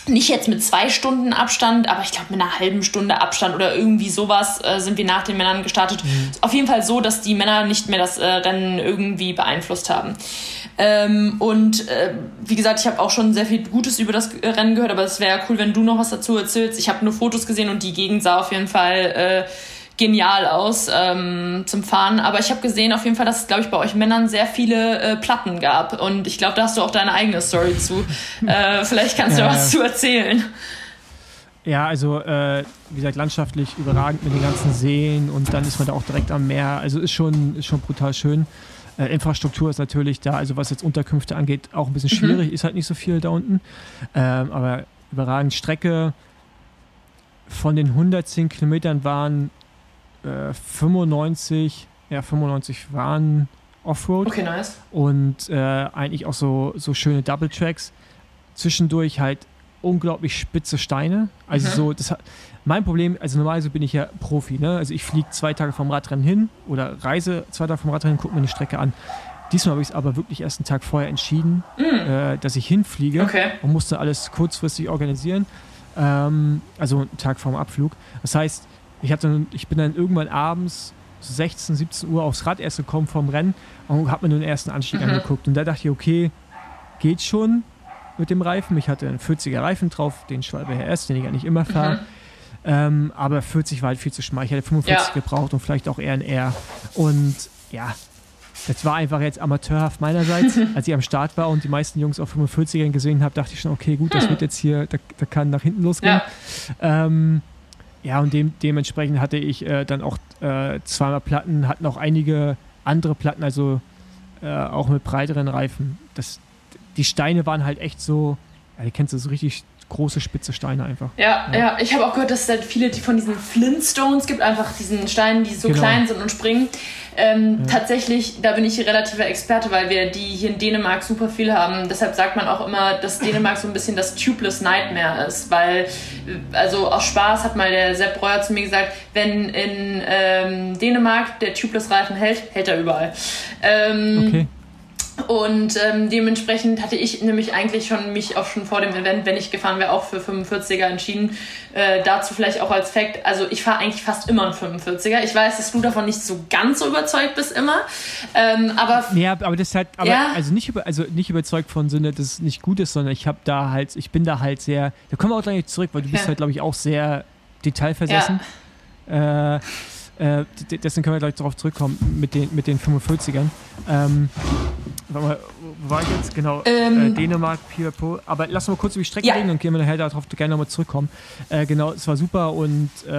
nicht jetzt mit zwei Stunden Abstand, aber ich glaube mit einer halben Stunde Abstand oder irgendwie sowas äh, sind wir nach den Männern gestartet. Mhm. Auf jeden Fall so, dass die Männer nicht mehr das äh, Rennen irgendwie beeinflusst haben. Ähm, und äh, wie gesagt, ich habe auch schon sehr viel Gutes über das Rennen gehört, aber es wäre cool, wenn du noch was dazu erzählst. Ich habe nur Fotos gesehen und die Gegend sah auf jeden Fall äh, genial aus ähm, zum Fahren. Aber ich habe gesehen auf jeden Fall, dass es, glaube ich, bei euch Männern sehr viele äh, Platten gab. Und ich glaube, da hast du auch deine eigene Story zu. Äh, vielleicht kannst du ja, was zu erzählen. Ja, also äh, wie gesagt, landschaftlich überragend mit den ganzen Seen und dann ist man da auch direkt am Meer. Also ist schon, ist schon brutal schön. Äh, Infrastruktur ist natürlich da, also was jetzt Unterkünfte angeht, auch ein bisschen schwierig. Mhm. Ist halt nicht so viel da unten. Ähm, aber überragend. Strecke von den hundertzehn Kilometern waren äh, fünfundneunzig, ja fünfundneunzig waren Offroad. Okay, nice. Und äh, eigentlich auch so, so schöne Double Tracks. Zwischendurch halt unglaublich spitze Steine. Also mhm. so, das hat, mein Problem, also normalerweise bin ich ja Profi, ne? Also ich fliege zwei Tage vom Radrennen hin oder reise zwei Tage vom Radrennen, gucke mir eine Strecke an. Diesmal habe ich es aber wirklich erst einen Tag vorher entschieden, mhm. äh, dass ich hinfliege okay. und musste alles kurzfristig organisieren. Ähm, also einen Tag vorm Abflug. Das heißt, ich, hab dann, ich bin dann irgendwann abends so sechzehn, siebzehn Uhr aufs Rad erst gekommen vom Rennen und habe mir nur den ersten Anstieg mhm. angeguckt. Und da dachte ich, okay, geht schon mit dem Reifen. Ich hatte einen vierziger Reifen drauf, den Schwalbe R S, den ich eigentlich immer fahre. Mhm. Ähm, aber vierzig war halt viel zu schmal. Ich hätte fünfundvierzig ja. gebraucht und vielleicht auch eher ein R. Und ja, das war einfach jetzt amateurhaft meinerseits. Als ich am Start war und die meisten Jungs auf fünfundvierzigern gesehen habe, dachte ich schon, okay, gut, das hm. wird jetzt hier, da, da kann nach hinten losgehen. Ja, ähm, ja und dem, dementsprechend hatte ich äh, dann auch äh, zweimal Platten, hatten auch einige andere Platten, also äh, auch mit breiteren Reifen. Das, die Steine waren halt echt so, ja, die kennst du, so richtig große, spitze Steine einfach. Ja, ja. ja. Ich habe auch gehört, dass es halt viele die von diesen Flintstones gibt, einfach diesen Steinen, die so genau. klein sind und springen. Ähm, ja. Tatsächlich, da bin ich relativer Experte, weil wir die hier in Dänemark super viel haben. Deshalb sagt man auch immer, dass Dänemark so ein bisschen das Tubeless Nightmare ist, weil, also aus Spaß hat mal der Sepp Breuer zu mir gesagt, wenn in ähm, Dänemark der Tubeless Reifen hält, hält er überall. Ähm, okay. Und ähm, dementsprechend hatte ich nämlich eigentlich schon mich auch schon vor dem Event, wenn ich gefahren wäre, auch für fünfundvierziger entschieden. Äh, dazu vielleicht auch als Fact, also ich fahre eigentlich fast immer einen fünfundvierziger. Ich weiß, dass du davon nicht so ganz so überzeugt bist immer. Ähm, aber ja, aber das ist halt, aber ja. also nicht über, also nicht überzeugt von Sinne, dass es nicht gut ist, sondern ich habe da halt, ich bin da halt sehr, da kommen wir auch gleich zurück, weil du bist ja. halt, glaube ich, auch sehr detailversessen. Ja. Äh, Äh, deswegen können wir gleich darauf zurückkommen mit den, mit den fünfundvierzigern. Ähm, warte mal, wo war ich jetzt? Genau, ähm, äh, Dänemark, Pipapo. Aber lass uns mal kurz über die Strecke ja. reden und gehen wir nachher darauf gerne nochmal zurückkommen. Äh, genau, es war super und äh,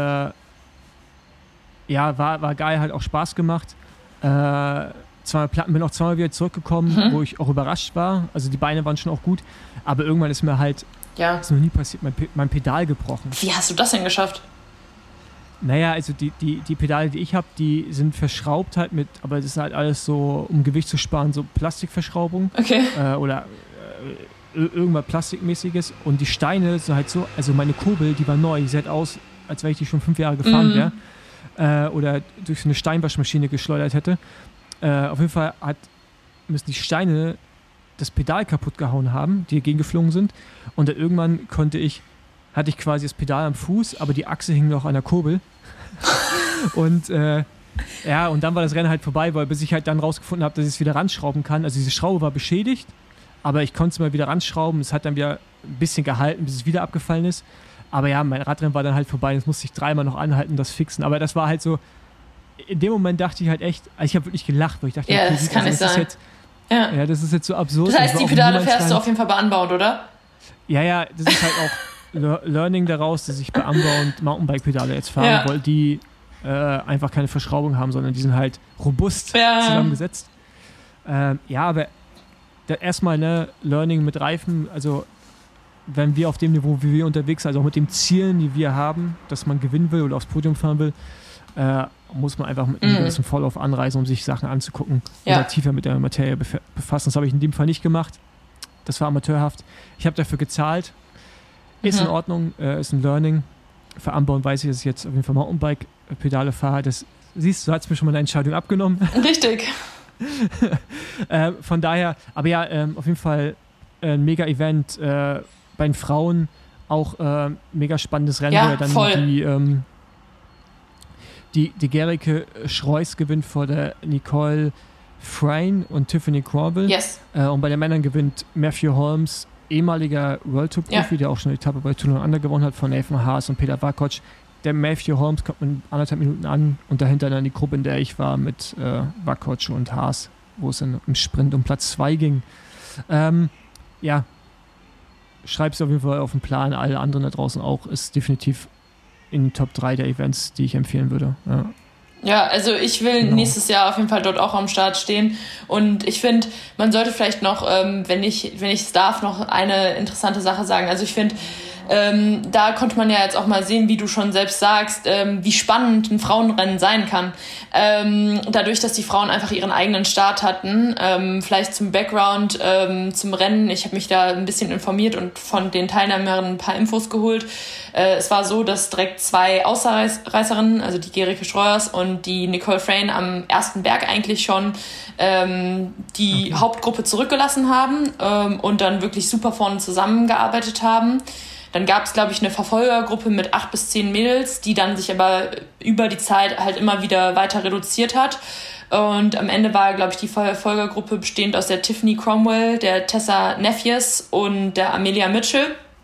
ja, war, war geil, hat auch Spaß gemacht. Äh, zweimal Platten, bin auch zweimal wieder zurückgekommen, mhm. wo ich auch überrascht war. Also die Beine waren schon auch gut, aber irgendwann ist mir halt, ja. ist noch nie passiert, mein, mein Pedal gebrochen. Wie hast du das denn geschafft? Naja, also die, die, die Pedale, die ich habe, die sind verschraubt halt mit, aber das ist halt alles so, um Gewicht zu sparen, so Plastikverschraubung. Okay. Äh, oder äh, irgendwas Plastikmäßiges. Und die Steine sind halt so, also meine Kurbel, die war neu, die sieht aus, als wenn ich die schon fünf Jahre gefahren wäre. Mhm. Äh, oder durch so eine Steinwaschmaschine geschleudert hätte. Äh, auf jeden Fall hat, müssen die Steine das Pedal kaputt gehauen haben, die dagegen geflogen sind. Und dann irgendwann konnte ich hatte ich quasi das Pedal am Fuß, aber die Achse hing noch an der Kurbel. und äh, ja, und dann war das Rennen halt vorbei, weil bis ich halt dann rausgefunden habe, dass ich es wieder ranschrauben kann. Also diese Schraube war beschädigt, aber ich konnte es mal wieder ranschrauben. Es hat dann wieder ein bisschen gehalten, bis es wieder abgefallen ist. Aber ja, mein Radrennen war dann halt vorbei. Jetzt musste ich dreimal noch anhalten, das fixen. Aber das war halt so, in dem Moment dachte ich halt echt, also ich habe wirklich gelacht, weil ich dachte, ja, okay, das kann also, nicht das sein. Ist jetzt, ja. ja, das ist jetzt so absurd. Das heißt, die Pedale fährst du auf jeden Fall beanbaut, oder? Ja, ja, das ist halt auch Learning daraus, dass ich bei Amber und Mountainbike-Pedale jetzt fahre, ja. weil die äh, einfach keine Verschraubung haben, sondern die sind halt robust ja. zusammengesetzt. Ähm, ja, aber erstmal ne, Learning mit Reifen, also wenn wir auf dem Niveau, wie wir unterwegs sind, also auch mit den Zielen, die wir haben, dass man gewinnen will oder aufs Podium fahren will, äh, muss man einfach mit einem mm. gewissen Vorlauf anreisen, um sich Sachen anzugucken ja. oder tiefer mit der Materie befassen. Das habe ich in dem Fall nicht gemacht. Das war amateurhaft. Ich habe dafür gezahlt. Ist mhm. in Ordnung, äh, ist ein Learning. Für Anbauen weiß ich, dass ich jetzt auf jeden Fall Mountainbike-Pedale fahre. Das siehst du, du hast mir schon mal eine Entscheidung abgenommen. Richtig. äh, von daher, aber ja, ähm, auf jeden Fall ein Mega-Event äh, bei den Frauen. auch äh, mega spannendes Rennen, ja, wo er dann voll. die, ähm, die, die Gerike Schreus gewinnt vor der Nicole Frein und Tiffany Cromwell. Yes. Äh, und bei den Männern gewinnt Matthew Holmes, ehemaliger World Tour Profi, ja. der auch schon eine Etappe bei Tour Down Under gewonnen hat, von Nathan Haas und Peter Vakoc. Der Matthew Holmes kommt mit anderthalb Minuten an und dahinter dann die Gruppe, in der ich war, mit äh, Vakoc und Haas, wo es dann im Sprint um Platz zwei ging. Ähm, ja, schreib's auf jeden Fall auf den Plan, alle anderen da draußen auch, ist definitiv in den Top drei der Events, die ich empfehlen würde. Ja. Ja, also ich will genau. nächstes Jahr auf jeden Fall dort auch am Start stehen und ich finde, man sollte vielleicht noch, ähm, wenn ich wenn ich es darf, noch eine interessante Sache sagen. Also ich finde, ähm, da konnte man ja jetzt auch mal sehen, wie du schon selbst sagst, ähm, wie spannend ein Frauenrennen sein kann. Ähm, dadurch, dass die Frauen einfach ihren eigenen Start hatten, ähm, vielleicht zum Background, ähm, zum Rennen. Ich habe mich da ein bisschen informiert und von den Teilnehmerinnen ein paar Infos geholt. Äh, es war so, dass direkt zwei Ausreißerinnen, also die Gerike Streuers und die Nicole Frein am ersten Berg eigentlich schon ähm, die okay. Hauptgruppe zurückgelassen haben ähm, und dann wirklich super vorne zusammengearbeitet haben. Dann gab es, glaube ich, eine Verfolgergruppe mit acht bis zehn Mädels, die dann sich aber über die Zeit halt immer wieder weiter reduziert hat. Und am Ende war, glaube ich, die Verfolgergruppe bestehend aus der Tiffany Cromwell, der Tessa Nephews und der Amelia Mitchell.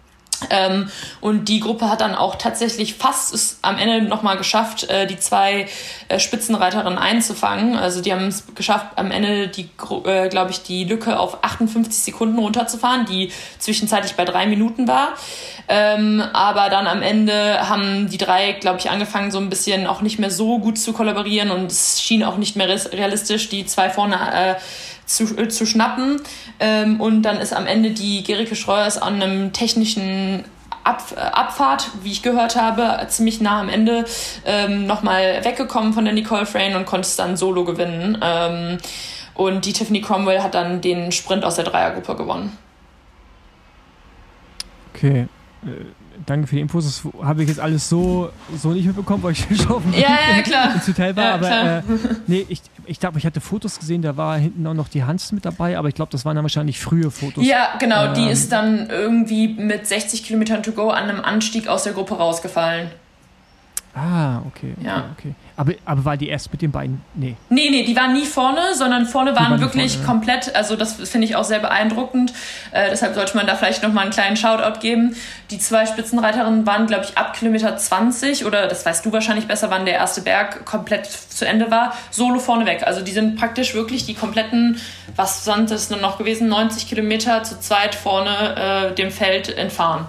Ähm, und die Gruppe hat dann auch tatsächlich fast es am Ende nochmal geschafft, äh, die zwei äh, Spitzenreiterinnen einzufangen. Also die haben es geschafft, am Ende die, äh, glaube ich, die Lücke auf achtundfünfzig Sekunden runterzufahren, die zwischenzeitlich bei drei Minuten war. Ähm, aber dann am Ende haben die drei, glaube ich, angefangen, so ein bisschen auch nicht mehr so gut zu kollaborieren und es schien auch nicht mehr realistisch, die zwei vorne äh, Zu, äh, zu schnappen. Ähm, und dann ist am Ende die Gerike Streuers an einem technischen Ab, äh, Abfahrt, wie ich gehört habe, ziemlich nah am Ende ähm, nochmal weggekommen von der Nicole Frein und konnte es dann solo gewinnen. Ähm, und die Tiffany Cromwell hat dann den Sprint aus der Dreiergruppe gewonnen. Okay. Äh, danke für die Infos. Das habe ich jetzt alles so, so nicht mitbekommen, weil ich schon auf dem ja, ja, klar. ins Hotel war. Ja, aber klar. Äh, nee, ich, ich glaube, ich hatte Fotos gesehen, da war hinten auch noch die Hans mit dabei, aber ich glaube, das waren dann wahrscheinlich frühe Fotos. Ja, genau. Ähm, die ist dann irgendwie mit sechzig Kilometern to go an einem Anstieg aus der Gruppe rausgefallen. Ah, okay. okay, ja. okay. Aber, aber war die erst mit den beiden? Nee. Nee, nee, die waren nie vorne, sondern vorne waren, waren wirklich vorne, ja. komplett, also das finde ich auch sehr beeindruckend. Äh, deshalb sollte man da vielleicht nochmal einen kleinen Shoutout geben. Die zwei Spitzenreiterinnen waren, glaube ich, ab Kilometer zwanzig oder, das weißt du wahrscheinlich besser, wann der erste Berg komplett zu Ende war, solo vorne weg. Also die sind praktisch wirklich die kompletten, was sind das nur noch gewesen, neunzig Kilometer zu zweit vorne äh, dem Feld entfahren.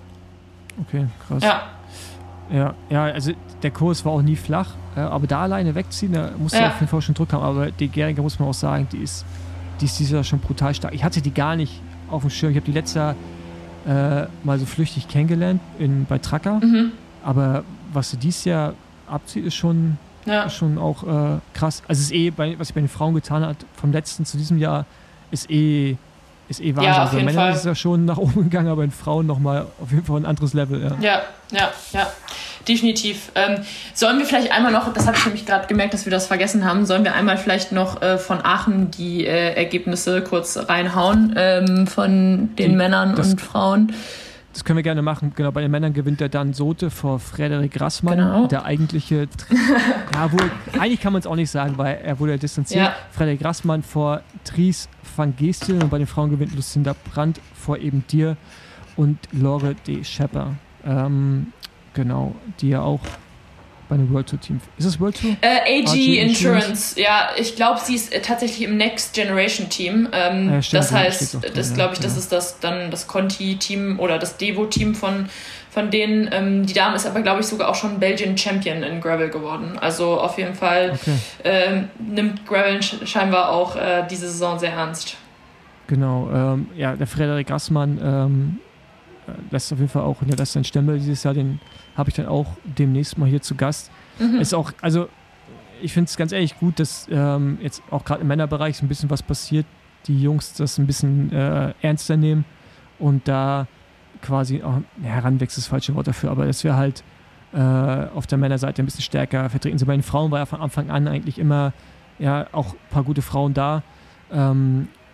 Okay, krass. Ja. Ja, ja, also der Kurs war auch nie flach, äh, aber da alleine wegziehen, da musst du ja. auf jeden Fall schon Druck haben. Aber die Gerike, muss man auch sagen, die ist, die ist dieses Jahr schon brutal stark. Ich hatte die gar nicht auf dem Schirm. Ich habe die letztes Jahr äh, mal so flüchtig kennengelernt in, bei Tracker. Mhm. Aber was sie dieses Jahr abzieht, ist schon, ja. ist schon auch äh, krass. Also es ist eh, bei, was sie bei den Frauen getan hat, vom letzten zu diesem Jahr, ist eh, ist eh Wahnsinn. Ja, auf also bei jeden Männern Fall. ist es ja schon nach oben gegangen, aber bei den Frauen nochmal auf jeden Fall ein anderes Level. Ja, ja, ja. ja. Definitiv. Ähm, sollen wir vielleicht einmal noch, das habe ich nämlich gerade gemerkt, dass wir das vergessen haben, sollen wir einmal vielleicht noch äh, von Aachen die äh, Ergebnisse kurz reinhauen ähm, von den die, Männern das, und Frauen? Das können wir gerne machen. Genau, bei den Männern gewinnt der Dan Sote vor Frederik Rassmann, genau. der eigentliche, ja wohl, eigentlich kann man es auch nicht sagen, weil er wurde distanziert. Ja. Frederik Rassmann vor Dries van Geestel und bei den Frauen gewinnt Lucinda Brandt vor eben dir und Lore de Schepper. Ähm, Genau, die ja auch bei einem World Tour Team. Ist das World Tour? Äh, A G Insurance, ja, ich glaube, sie ist äh, tatsächlich im Next Generation Team. Ähm, ja, stimmt, das heißt, drin, das glaube ich, ja. das ist das dann das Conti-Team oder das Devo-Team von, von denen. Ähm, die Dame ist aber, glaube ich, sogar auch schon Belgian Champion in Gravel geworden. Also auf jeden Fall okay. ähm, nimmt Gravel scheinbar auch äh, diese Saison sehr ernst. Genau, ähm, ja, der Frederik Rassmann ähm, lässt auf jeden Fall auch in der Western Stemmel dieses Jahr, den habe ich dann auch demnächst mal hier zu Gast. Mhm. Ist auch, also ich finde es ganz ehrlich gut, dass ähm, jetzt auch gerade im Männerbereich so ein bisschen was passiert, die Jungs das ein bisschen äh, ernster nehmen und da quasi auch, ja, heranwächst ist das falsche Wort dafür, aber dass wir halt äh, auf der Männerseite ein bisschen stärker vertreten sind. Bei den Frauen war ja von Anfang an eigentlich immer ja auch ein paar gute Frauen da. Ähm,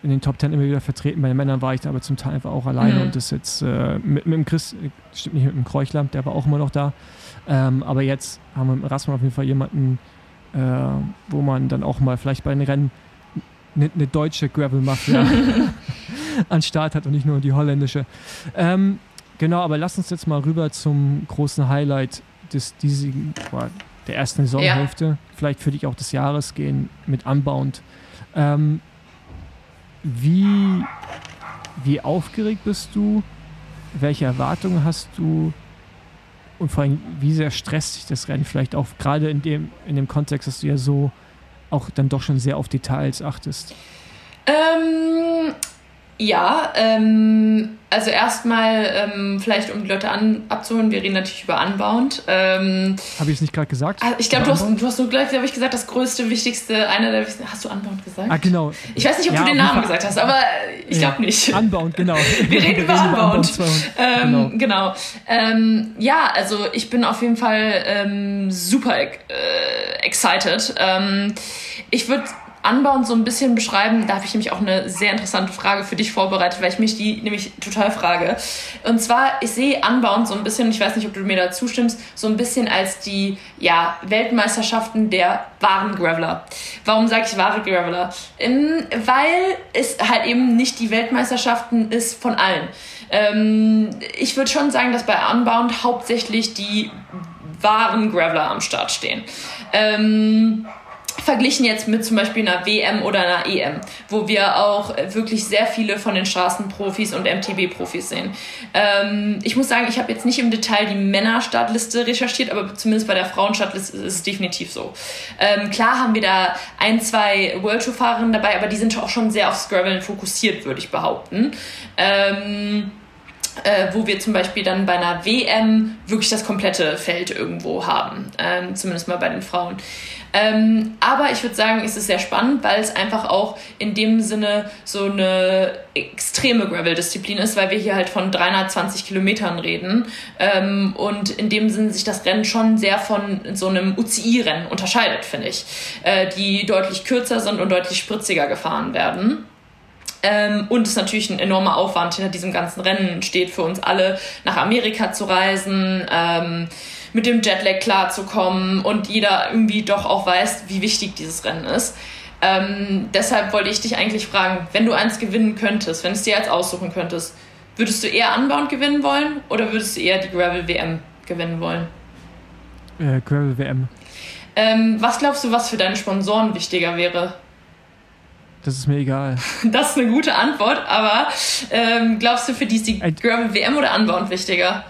in den Top Ten immer wieder vertreten. Bei den Männern war ich da aber zum Teil einfach auch alleine mhm. und das jetzt äh, mit, mit dem Chris, stimmt nicht mit dem Kreuchler, der war auch immer noch da. Ähm, aber jetzt haben wir mit Rasmus auf jeden Fall jemanden, äh, wo man dann auch mal vielleicht bei den Rennen eine ne deutsche Gravel-Mafia an Start hat und nicht nur die holländische. Ähm, genau, aber lass uns jetzt mal rüber zum großen Highlight des diesigen, boah, der ersten Saisonhälfte, ja. vielleicht für dich auch des Jahres gehen mit Unbound. Ähm, wie, wie aufgeregt bist du? Welche Erwartungen hast du? Und vor allem, wie sehr stresst sich das Rennen vielleicht auch, gerade in dem, in dem Kontext, dass du ja so auch dann doch schon sehr auf Details achtest? Ähm, ja, ähm, also erstmal ähm, vielleicht, um die Leute an, abzuholen, wir reden natürlich über Unbound. Ähm, Habe ich es nicht gerade gesagt? Ich glaube, du hast, du hast nur gleich, glaube ich, gesagt, das größte, wichtigste, einer der wichtigsten. Hast du Unbound gesagt? Ah, genau. Ich weiß nicht, ob ja, du den Namen gesagt hast, aber ich glaube ja, nicht. Unbound, genau. Wir, wir reden über Unbound. Ähm, genau. genau. Ähm, ja, also ich bin auf jeden Fall ähm, super äh, excited. Ähm, ich würde Unbound so ein bisschen beschreiben, da habe ich nämlich auch eine sehr interessante Frage für dich vorbereitet, weil ich mich die nämlich total frage. Und zwar, ich sehe Unbound so ein bisschen, ich weiß nicht, ob du mir da zustimmst, so ein bisschen als die ja, Weltmeisterschaften der wahren Graveler. Warum sage ich wahre Graveler? Ähm, weil es halt eben nicht die Weltmeisterschaften ist von allen. Ähm, ich würde schon sagen, dass bei Unbound hauptsächlich die wahren Graveler am Start stehen. Ähm... Verglichen jetzt mit zum Beispiel einer W M oder einer E M, wo wir auch wirklich sehr viele von den Straßenprofis und M T B-Profis sehen. Ähm, ich muss sagen, ich habe jetzt nicht im Detail die Männerstartliste recherchiert, aber zumindest bei der Frauenstartliste ist es definitiv so. Ähm, klar haben wir da ein, zwei World Tour-Fahrerinnen dabei, aber die sind auch schon sehr aufs Graveln fokussiert, würde ich behaupten. Ähm, Äh, wo wir zum Beispiel dann bei einer W M wirklich das komplette Feld irgendwo haben, ähm, zumindest mal bei den Frauen. Ähm, aber ich würde sagen, es ist sehr spannend, weil es einfach auch in dem Sinne so eine extreme Gravel-Disziplin ist, weil wir hier halt von dreihundertzwanzig Kilometern reden ähm, und in dem Sinne sich das Rennen schon sehr von so einem U C I-Rennen unterscheidet, finde ich, äh, die deutlich kürzer sind und deutlich spritziger gefahren werden. Ähm, und es natürlich ein enormer Aufwand hinter diesem ganzen Rennen steht für uns alle, nach Amerika zu reisen, ähm, mit dem Jetlag klarzukommen und jeder irgendwie doch auch weiß, wie wichtig dieses Rennen ist. Ähm, deshalb wollte ich dich eigentlich fragen, wenn du eins gewinnen könntest, wenn es dir jetzt aussuchen könntest, würdest du eher Unbound gewinnen wollen oder würdest du eher die Gravel-W M gewinnen wollen? Äh, Gravel-W M. Ähm, was glaubst du, was für deine Sponsoren wichtiger wäre? Das ist mir egal. Das ist eine gute Antwort, aber ähm, glaubst du, für die ist die Gravel-W M oder Unbound wichtiger?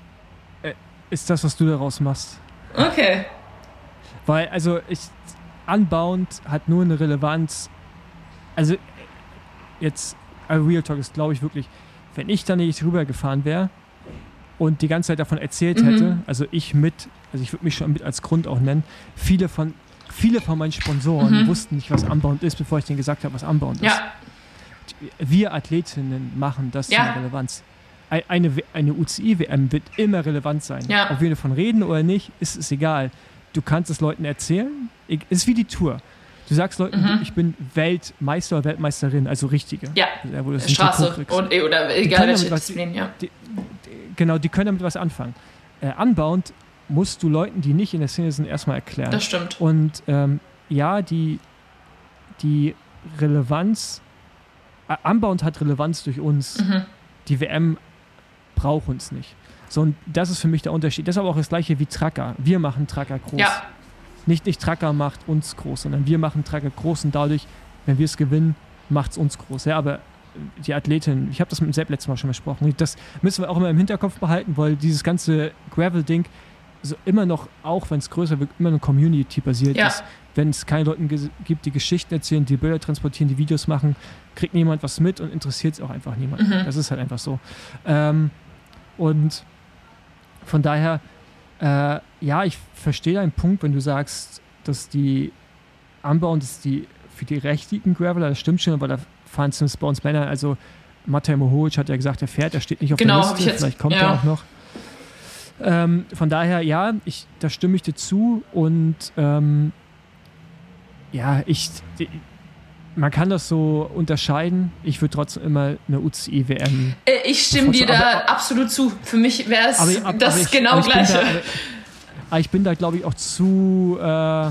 Ist das, was du daraus machst. Okay. Weil, also, ich, Unbound hat nur eine Relevanz. Also, jetzt, Real Talk ist, glaube ich, wirklich, wenn ich da nicht rübergefahren wäre und die ganze Zeit davon erzählt mhm. hätte, also ich mit, also ich würde mich schon mit als Grund auch nennen, viele von Viele von meinen Sponsoren mhm. wussten nicht, was Unbound ist, bevor ich denen gesagt habe, was Unbound ja. ist. Wir Athletinnen machen das ja. zu einer Relevanz. Eine, eine U C I-W M wird immer relevant sein. Ja. Ob wir davon reden oder nicht, ist es egal. Du kannst es Leuten erzählen. Es ist wie die Tour. Du sagst Leuten, mhm. ich bin Weltmeister oder Weltmeisterin, also richtige. Ja, ja wo du das Straße und, oder egal welche Disziplin, ja. Die, die, genau, die können damit was anfangen. Äh, Unbound musst du Leuten, die nicht in der Szene sind, erstmal erklären. Das stimmt. Und ähm, ja, die, die Relevanz, äh, Unbound hat Relevanz durch uns. Mhm. Die W M braucht uns nicht. So, und das ist für mich der Unterschied. Das ist aber auch das Gleiche wie Tracker. Wir machen Tracker groß. Ja. Nicht, nicht Tracker macht uns groß, sondern wir machen Tracker groß und dadurch, wenn wir es gewinnen, macht es uns groß. Ja, aber die Athletin, ich habe das mit dem Sepp letztes Mal schon besprochen, das müssen wir auch immer im Hinterkopf behalten, weil dieses ganze Gravel-Ding so immer noch, auch wenn es größer wird, immer noch Community-basiert ja. ist. Wenn es keine Leute ge- gibt, die Geschichten erzählen, die Bilder transportieren, die Videos machen, kriegt niemand was mit und interessiert es auch einfach niemand. Mhm. Das ist halt einfach so. Ähm, und von daher, äh, ja, ich verstehe deinen Punkt, wenn du sagst, dass die Unbound ist die für die richtigen Graveler, das stimmt schon, aber da fahren es bei uns Männer, also Matej Mohoric hat ja gesagt, er fährt, er steht nicht auf genau, der Liste, jetzt, vielleicht kommt ja. er auch noch. Ähm, von daher, ja, ich, da stimme ich dir zu und ähm, ja, ich, man kann das so unterscheiden. Ich würde trotzdem immer eine U C I-W M. Ich stimme dir da aber, absolut zu. Für mich wäre es das aber ich, genau aber Gleiche. Da, aber, aber ich bin da, glaube ich, auch zu, äh,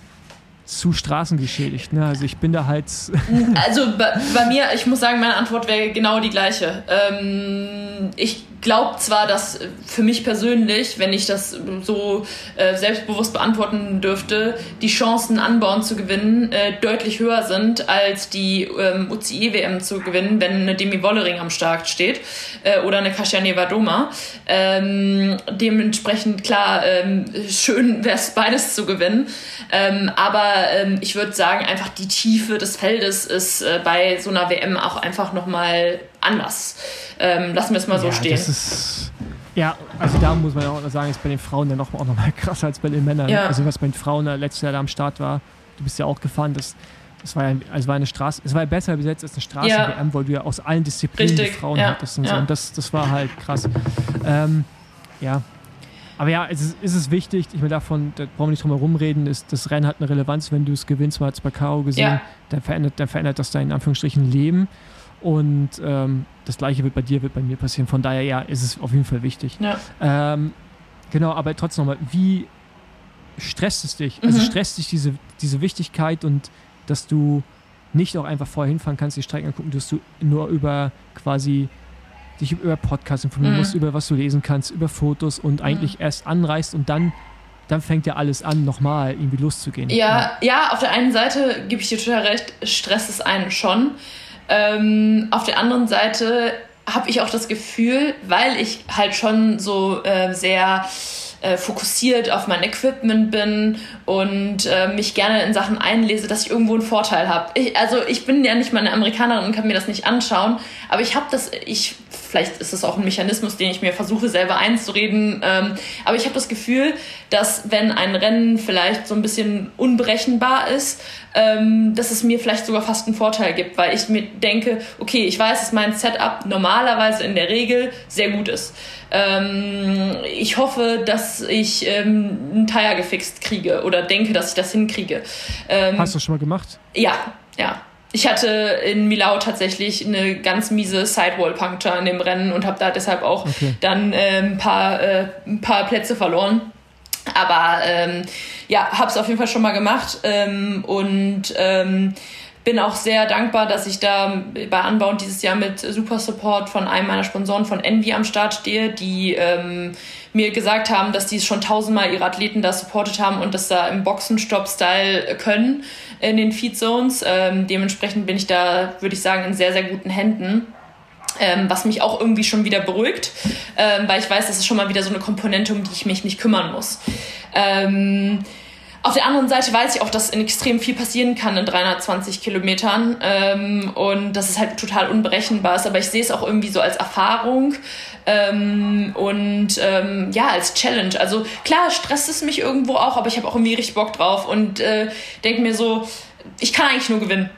zu straßengeschädigt. Ne? Also ich bin da halt... Also bei, bei mir, ich muss sagen, meine Antwort wäre genau die gleiche. Ähm, ich glaube zwar, dass für mich persönlich, wenn ich das so äh, selbstbewusst beantworten dürfte, die Chancen, Unbound zu gewinnen, äh, deutlich höher sind, als die ähm, U C I-W M zu gewinnen, wenn eine Demi Wollering am Start steht äh, oder eine Kasia Niewiadoma. Ähm, dementsprechend, klar, ähm, schön wäre es, beides zu gewinnen. Ähm, aber ähm, ich würde sagen, einfach die Tiefe des Feldes ist äh, bei so einer W M auch einfach nochmal anders. Ähm, lassen wir es mal so ja, stehen. Das ist, ja, also da muss man ja auch noch sagen, ist bei den Frauen ja noch, auch noch mal krasser als bei den Männern. Ja. Also was bei den Frauen letztes Jahr da am Start war, du bist ja auch gefahren, das, das war ja also war eine Straße, es war ja besser besetzt als eine Straßen-W M, ja. weil du ja aus allen Disziplinen Richtig. die Frauen ja. hattest und ja. so. Und das, das war halt krass. Ähm, ja. Aber ja, es ist, ist es wichtig, ich meine, davon, da brauchen wir nicht drum herum reden, ist, das Rennen hat eine Relevanz, wenn du es gewinnst, man hat es bei K O gesehen, ja. dann, verändert, dann verändert das dein, in Anführungsstrichen, Leben. Und ähm, das Gleiche wird bei dir, wird bei mir passieren. Von daher, ja, ist es auf jeden Fall wichtig. Ja. Ähm, genau, aber trotzdem nochmal, wie stresst es dich? Mhm. Also stresst dich diese, diese Wichtigkeit und dass du nicht auch einfach vorher hinfahren kannst, die Strecken angucken, dass du nur über quasi dich über Podcasts informieren mhm. musst, über was du lesen kannst, über Fotos und eigentlich mhm. erst anreist und dann dann fängt ja alles an, nochmal irgendwie loszugehen. Ja, ja, ja, auf der einen Seite gebe ich dir total recht, stresst es einen schon. Ähm, auf der anderen Seite habe ich auch das Gefühl, weil ich halt schon so äh, sehr äh, fokussiert auf mein Equipment bin und äh, mich gerne in Sachen einlese, dass ich irgendwo einen Vorteil habe. Also ich bin ja nicht mal eine Amerikanerin und kann mir das nicht anschauen, aber ich habe das, ich vielleicht ist das auch ein Mechanismus, den ich mir versuche selber einzureden, ähm, aber ich habe das Gefühl, dass wenn ein Rennen vielleicht so ein bisschen unberechenbar ist, ähm, dass es mir vielleicht sogar fast einen Vorteil gibt, weil ich mir denke, okay, ich weiß, dass mein Setup normalerweise in der Regel sehr gut ist. Ähm, ich hoffe, dass ich ähm, einen Tire gefixt kriege oder denke, dass ich das hinkriege. Ähm, Hast du schon mal gemacht? Ja, ja. Ich hatte in Millau tatsächlich eine ganz miese Sidewall-Puncture in dem Rennen und habe da deshalb auch okay. dann äh, ein, paar, äh, ein paar Plätze verloren. Aber ähm, ja, habe es auf jeden Fall schon mal gemacht ähm, und ähm, bin auch sehr dankbar, dass ich da bei Unbound dieses Jahr mit Super Support von einem meiner Sponsoren von Envy am Start stehe, die ähm, mir gesagt haben, dass die schon tausendmal ihre Athleten da supportet haben und das da im Boxenstopp-Style können in den Feed Zones. Ähm, dementsprechend bin ich da, würde ich sagen, in sehr, sehr guten Händen. Ähm, was mich auch irgendwie schon wieder beruhigt, ähm, weil ich weiß, das ist schon mal wieder so eine Komponente, um die ich mich nicht kümmern muss. Ähm, auf der anderen Seite weiß ich auch, dass extrem viel passieren kann in dreihundertzwanzig Kilometern ähm, und dass es halt total unberechenbar ist, aber ich sehe es auch irgendwie so als Erfahrung ähm, und ähm, ja, als Challenge. Also klar, stresst es mich irgendwo auch, aber ich habe auch irgendwie richtig Bock drauf und äh, denke mir so, ich kann eigentlich nur gewinnen.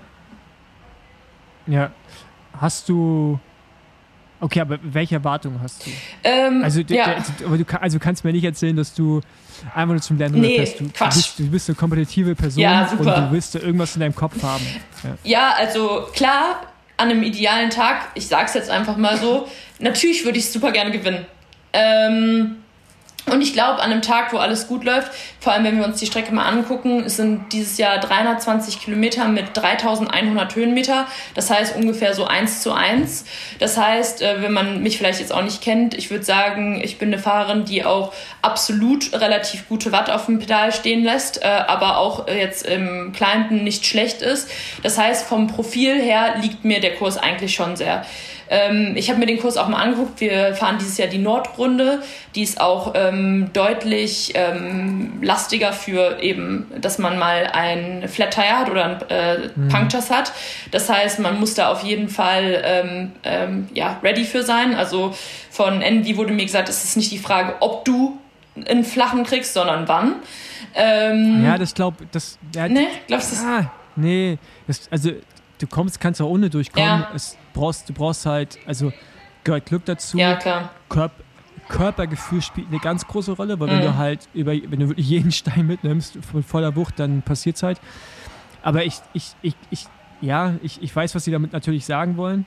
Ja, hast du... Okay, aber welche Erwartungen hast du? Ähm, also, ja. der, aber du also kannst mir nicht erzählen, dass du einfach nur zum Lernen nee, fährst. Du, du, Quatsch. bist, du bist eine kompetitive Person ja, super. und du willst irgendwas in deinem Kopf haben. Ja. ja, also klar, an einem idealen Tag, ich sag's jetzt einfach mal so, natürlich würde ich super gerne gewinnen. Ähm, und ich glaube, an einem Tag, wo alles gut läuft, vor allem wenn wir uns die Strecke mal angucken, es sind dieses Jahr dreihundertzwanzig Kilometer mit dreitausendeinhundert Höhenmeter. Das heißt ungefähr so eins zu eins. Das heißt, wenn man mich vielleicht jetzt auch nicht kennt, ich würde sagen, ich bin eine Fahrerin, die auch absolut relativ gute Watt auf dem Pedal stehen lässt, aber auch jetzt im Clienten nicht schlecht ist. Das heißt, vom Profil her liegt mir der Kurs eigentlich schon sehr. Ich habe mir den Kurs auch mal angeguckt. Wir fahren dieses Jahr die Nordrunde. Die ist auch ähm, deutlich ähm, lastiger für eben, dass man mal ein Flat Tire hat oder ein äh, mhm. Punctures hat. Das heißt, man muss da auf jeden Fall ähm, ähm, ja, ready für sein. Also von Envy wurde mir gesagt, es ist nicht die Frage, ob du einen flachen kriegst, sondern wann. Ähm, ja, das glaub das. Ja, ne, glaubst du das? Ah, nee, das, also du kommst, kannst auch ohne durchkommen. Ja. Es brauchst, du brauchst halt, also gehört Glück dazu. Ja, klar. Körp, Körpergefühl spielt eine ganz große Rolle, weil mhm. wenn du halt über, wenn du wirklich jeden Stein mitnimmst von voller Wucht, dann passiert es halt. Aber ich, ich, ich, ich, ja, ich, ich weiß, was sie damit natürlich sagen wollen.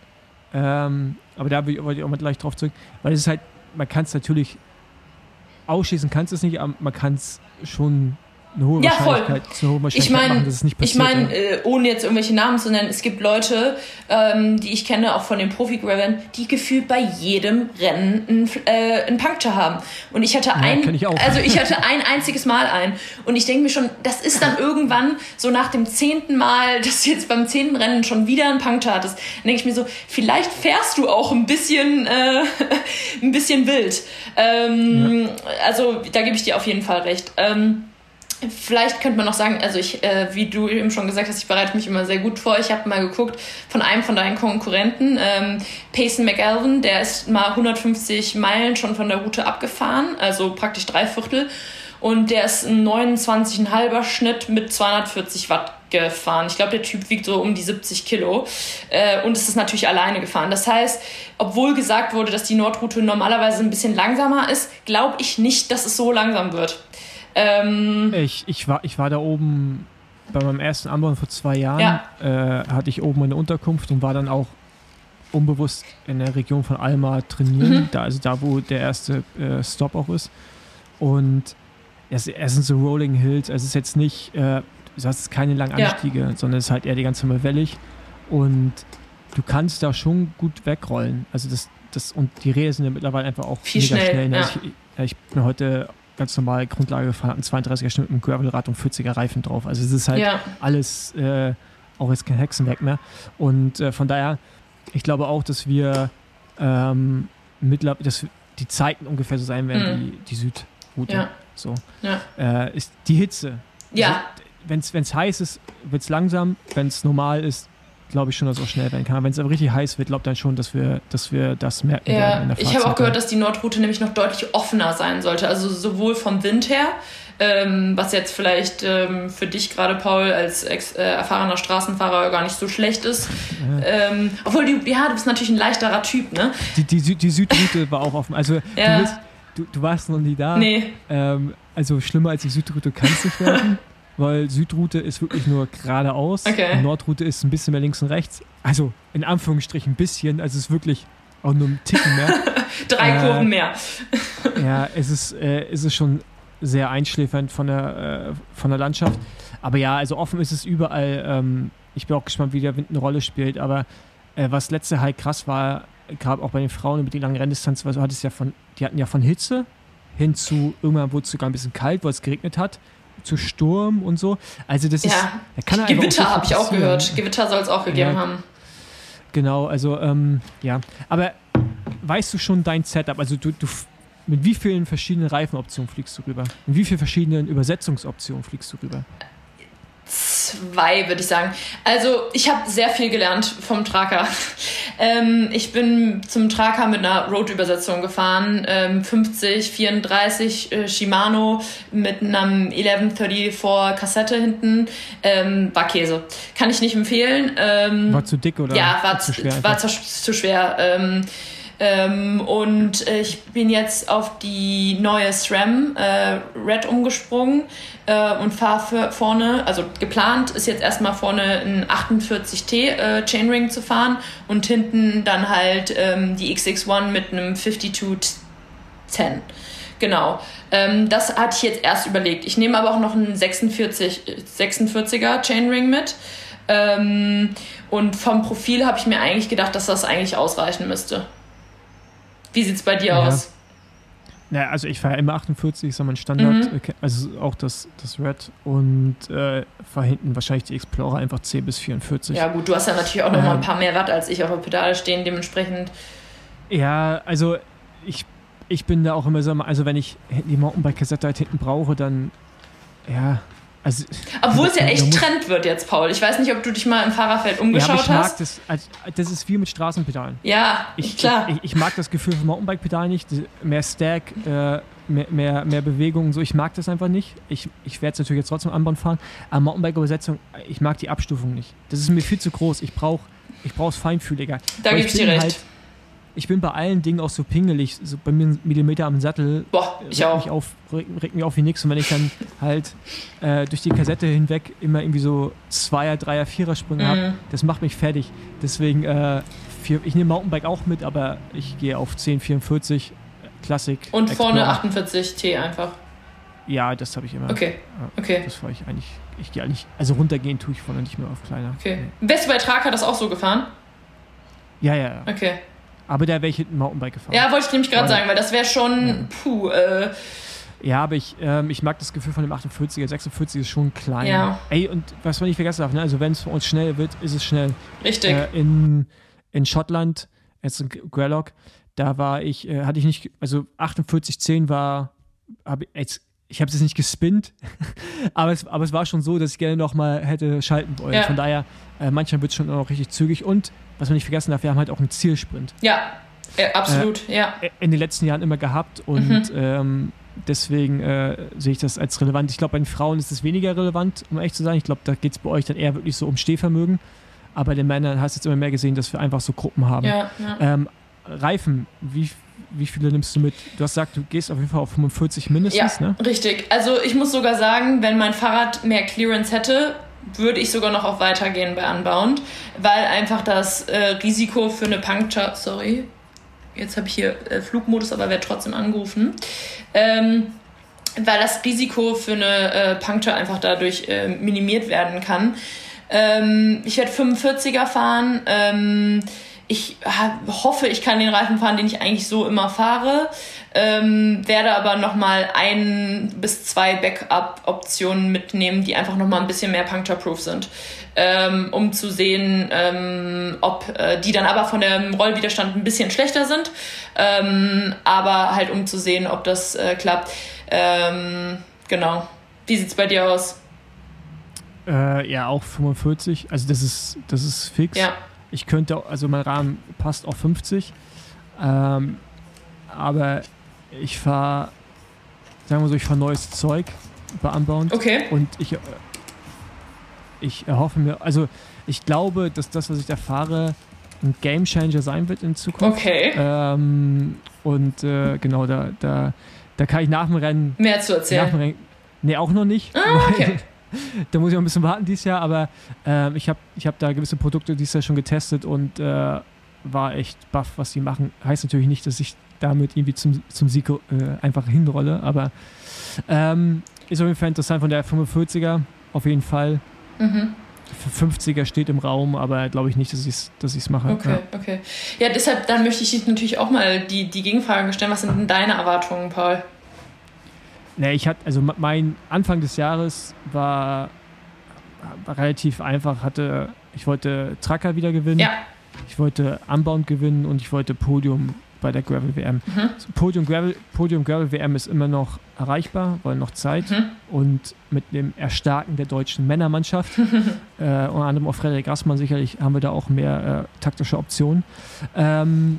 Ähm, aber da wollte ich auch mal gleich drauf zurück. Weil es ist halt, man kann es natürlich ausschließen, kannst es nicht, aber man kann es schon eine hohe ja, Wahrscheinlichkeit, voll. eine hohe Wahrscheinlichkeit ich mein, machen, dass es nicht passiert. Ich meine, äh, ohne jetzt irgendwelche Namen zu nennen, es gibt Leute, ähm, die ich kenne, auch von den Profi-Gravern, die gefühlt bei jedem Rennen einen, äh, einen Puncture haben. Und ich hatte ja, ein, kenn ich auch. also ich hatte ein einziges Mal einen. Und ich denke mir schon, das ist dann irgendwann so nach dem zehnten Mal, dass du jetzt beim zehnten Rennen schon wieder einen Puncture hattest, dann denke ich mir so, vielleicht fährst du auch ein bisschen, äh, ein bisschen wild. Ähm, ja. Also da gebe ich dir auf jeden Fall recht. Ähm, Vielleicht könnte man noch sagen, also ich, äh, wie du eben schon gesagt hast, ich bereite mich immer sehr gut vor. Ich habe mal geguckt von einem von deinen Konkurrenten, ähm, Payson McElveen, der ist mal hundertfünfzig Meilen schon von der Route abgefahren, also praktisch drei Viertel. Und der ist ein neunundzwanzig Komma fünf Schnitt mit zweihundertvierzig Watt gefahren. Ich glaube, der Typ wiegt so um die siebzig Kilo. Äh, und es ist natürlich alleine gefahren. Das heißt, obwohl gesagt wurde, dass die Nordroute normalerweise ein bisschen langsamer ist, glaube ich nicht, dass es so langsam wird. Ähm, ich, ich, war, ich war da oben bei meinem ersten Anbau vor zwei Jahren, ja. äh, hatte ich oben eine Unterkunft und war dann auch unbewusst in der Region von Alma trainieren, mhm. da, also da, wo der erste äh, Stop auch ist. Und es, es sind so Rolling Hills, also es ist jetzt nicht, äh, du hast keine langen Anstiege, ja. sondern es ist halt eher die ganze Zeit wellig und du kannst da schon gut wegrollen. Also das, das und die Räder sind ja mittlerweile einfach auch viel mega schnell. schnell. Ja. Also ich, ich bin heute ganz normal Grundlage gefahren, ein zweiunddreißiger Schnitt mit einem Gravelrad und vierziger Reifen drauf. Also es ist halt ja. alles äh, auch jetzt kein Hexenwerk mehr. Und äh, von daher, ich glaube auch, dass wir ähm, mittlerweile, dass die Zeiten ungefähr so sein werden mhm. wie die Südroute. Ja. So. Ja. Äh, ist die Hitze. Ja. Also, wenn es heiß ist, wird es langsam. Wenn es normal ist, glaube ich schon, dass es auch schnell werden kann. Wenn es aber richtig heiß wird, glaubt dann schon, dass wir, dass wir das merken ja, werden in der ich habe auch gehört, dass die Nordroute nämlich noch deutlich offener sein sollte. Also sowohl vom Wind her, ähm, was jetzt vielleicht ähm, für dich gerade, Paul, als ex, äh, erfahrener Straßenfahrer gar nicht so schlecht ist. Ja. Ähm, obwohl, du, ja, du bist natürlich ein leichterer Typ, ne? Die, die, Süd, die Südroute war auch offen. Also ja. du, bist, du, du warst noch nie da. Nee. Ähm, also schlimmer als die Südroute kann es nicht werden. Weil Südroute ist wirklich nur geradeaus okay. und Nordroute ist ein bisschen mehr links und rechts. Also in Anführungsstrichen ein bisschen, also es ist wirklich auch nur ein Ticken mehr. Drei äh, Kurven mehr. Ja, es ist, äh, es ist schon sehr einschläfernd von der, äh, von der Landschaft. Aber ja, also offen ist es überall. Ähm, ich bin auch gespannt, wie der Wind eine Rolle spielt. Aber äh, was letzte halt krass war, gerade auch bei den Frauen mit den langen Renndistanzen, also hattest ja von, die hatten ja von Hitze hin zu, irgendwann wurde es sogar ein bisschen kalt, weil es geregnet hat, zu Sturm und so. Also das ist... Ja, da kann Gewitter habe ich auch gehört. Gewitter soll es auch gegeben ja, haben. Genau, also ähm, ja. Aber weißt du schon dein Setup? Also du, du mit wie vielen verschiedenen Reifenoptionen fliegst du rüber? Mit wie vielen verschiedenen Übersetzungsoptionen fliegst du rüber? Zwei, würde ich sagen. Also ich habe sehr viel gelernt vom Tracker. Ähm, ich bin zum Tracker mit einer Road-Übersetzung gefahren. Ähm, fünfzig, vierunddreißig äh, Shimano mit einem elf vierunddreißig Kassette hinten. Ähm, war Käse. Kann ich nicht empfehlen. Ähm, war zu dick oder? Ja, war zu schwer. War zu, zu schwer. Ähm, Ähm, und äh, ich bin jetzt auf die neue SRAM äh, Red umgesprungen äh, und fahre vorne, also geplant ist jetzt erstmal vorne ein achtundvierzig T äh, Chainring zu fahren und hinten dann halt ähm, die X X eins mit einem zweiundfünfzig zehn. Genau. Ähm, das hatte ich jetzt erst überlegt. Ich nehme aber auch noch einen sechsundvierzig, sechsundvierziger Chainring mit. Ähm, und vom Profil habe ich mir eigentlich gedacht, dass das eigentlich ausreichen müsste. Wie sieht's bei dir ja. aus? Naja, also ich fahre immer achtundvierzig, ist ja mein Standard, mhm. also auch das, das Red und äh, fahre hinten wahrscheinlich die Explorer einfach C bis vierundvierzig. Ja gut, du hast ja natürlich auch noch ähm, mal ein paar mehr Watt als ich auf der Pedale stehen, dementsprechend. Ja, also ich, ich bin da auch immer so, also wenn ich die Mountainbike-Kassette halt hinten brauche, dann ja... Also, obwohl es ja echt Trend wird jetzt, Paul. Ich weiß nicht, ob du dich mal im Fahrerfeld umgeschaut ja, aber ich mag hast. Das, also, das ist wie mit Straßenpedalen. Ja, ich, klar. Ich, ich mag das Gefühl von Mountainbike-Pedalen nicht. Mehr Stack, äh, mehr, mehr, mehr Bewegung. So. Ich mag das einfach nicht. Ich, ich werde es natürlich jetzt trotzdem anbauen fahren. Aber Mountainbike-Übersetzung, ich mag die Abstufung nicht. Das ist mir viel zu groß. Ich brauche ich es feinfühliger. Da gebe ich dir recht. Halt, ich bin bei allen Dingen auch so pingelig, so bei mir ein Millimeter am Sattel. Boah, ich regt auch. Mich auf, regt mich auf wie nix. Und wenn ich dann halt äh, durch die Kassette hinweg immer irgendwie so Zweier-, Dreier-, Vierer-Sprünge mm. habe, das macht mich fertig. Deswegen, äh, vier, ich nehme Mountainbike auch mit, aber ich gehe auf zehn vierundvierzig Klassik. Und Explorer. vorne achtundvierzig T einfach. Ja, das habe ich immer. Okay, okay. Das fahre ich eigentlich, ich gehe eigentlich, also runtergehen tue ich vorne nicht mehr auf kleiner. Okay. Bist du bei Traka das auch so gefahren? Ja, ja, ja. Okay. Aber da wäre ich hinten Mountainbike gefahren. Ja, wollte ich nämlich gerade sagen, weil das wäre schon, ja. puh, äh. Ja, aber ich, ähm, ich mag das Gefühl von dem achtundvierziger, sechsundvierzig ist schon klein. Ja. Ey, und was man nicht vergessen darf, ne? Also wenn es für uns schnell wird, ist es schnell. Richtig. Äh, in, in Schottland, jetzt in Grellock, da war ich, äh, hatte ich nicht, also achtundvierzig zehn war, hab, jetzt, ich habe es jetzt nicht gespinnt, aber, es, aber es war schon so, dass ich gerne nochmal hätte schalten wollen. Ja. Von daher, äh, manchmal wird es schon auch richtig zügig. Und, was man nicht vergessen darf, wir haben halt auch einen Zielsprint. Ja, äh, absolut, äh, ja. In den letzten Jahren immer gehabt und Mhm. ähm, deswegen äh, sehe ich das als relevant. Ich glaube, bei den Frauen ist es weniger relevant, um ehrlich zu sein. Ich glaube, da geht es bei euch dann eher wirklich so um Stehvermögen. Aber bei den Männern hast du jetzt immer mehr gesehen, dass wir einfach so Gruppen haben. Ja, ja. Ähm, Reifen, wie, wie viele nimmst du mit? Du hast gesagt, du gehst auf jeden Fall auf fünfundvierzig mindestens, ja, ne? Richtig. Also ich muss sogar sagen, wenn mein Fahrrad mehr Clearance hätte, würde ich sogar noch auf weitergehen bei Unbound, weil einfach das äh, Risiko für eine Puncture, sorry, jetzt habe ich hier äh, Flugmodus, aber werde trotzdem angerufen, ähm, weil das Risiko für eine äh, Puncture einfach dadurch äh, minimiert werden kann. Ähm, ich werde fünfundvierziger fahren, ähm, ich hoffe, ich kann den Reifen fahren, den ich eigentlich so immer fahre, ähm, werde aber nochmal ein bis zwei Backup-Optionen mitnehmen, die einfach nochmal ein bisschen mehr puncture-proof sind, ähm, um zu sehen, ähm, ob äh, die dann aber von dem Rollwiderstand ein bisschen schlechter sind, ähm, aber halt um zu sehen, ob das äh, klappt. Ähm, genau. Wie sieht's bei dir aus? Äh, ja, auch fünfundvierzig. Also das ist, das ist fix. Ja. Ich könnte, also mein Rahmen passt auf fünfzig, ähm, aber ich fahre, sagen wir so, ich fahre neues Zeug bei Unbound. Okay. Und ich, äh, ich erhoffe mir, also ich glaube, dass das, was ich da fahre, ein Gamechanger sein wird in Zukunft. Okay. Ähm, und äh, genau, da, da, da kann ich nach dem Rennen... Mehr zu erzählen. Nach dem Rennen, nee, auch noch nicht. Ah, okay. Da muss ich auch ein bisschen warten dieses Jahr, aber äh, ich habe ich hab da gewisse Produkte dieses Jahr schon getestet und äh, war echt baff, was die machen. Heißt natürlich nicht, dass ich damit irgendwie zum, zum Sieg äh, einfach hinrolle, aber ähm, ist auf jeden Fall interessant von der fünfundvierziger, auf jeden Fall. Mhm. fünfziger steht im Raum, aber glaube ich nicht, dass ich es dass ich's mache. Okay, ja. okay. Ja, deshalb, dann möchte ich dich natürlich auch mal die, die Gegenfrage stellen. Was sind denn deine Erwartungen, Paul? Nee, ich hatte, also mein Anfang des Jahres war, war relativ einfach, hatte, ich wollte Tracker wieder gewinnen, Ja. ich wollte Unbound gewinnen und ich wollte Podium bei der Gravel-W M. Mhm. Podium Gravel, Podium Gravel-W M ist immer noch erreichbar, weil noch Zeit Mhm. und mit dem Erstarken der deutschen Männermannschaft, äh, unter anderem auch Frederik Gassmann sicherlich, haben wir da auch mehr äh, taktische Optionen. Ähm,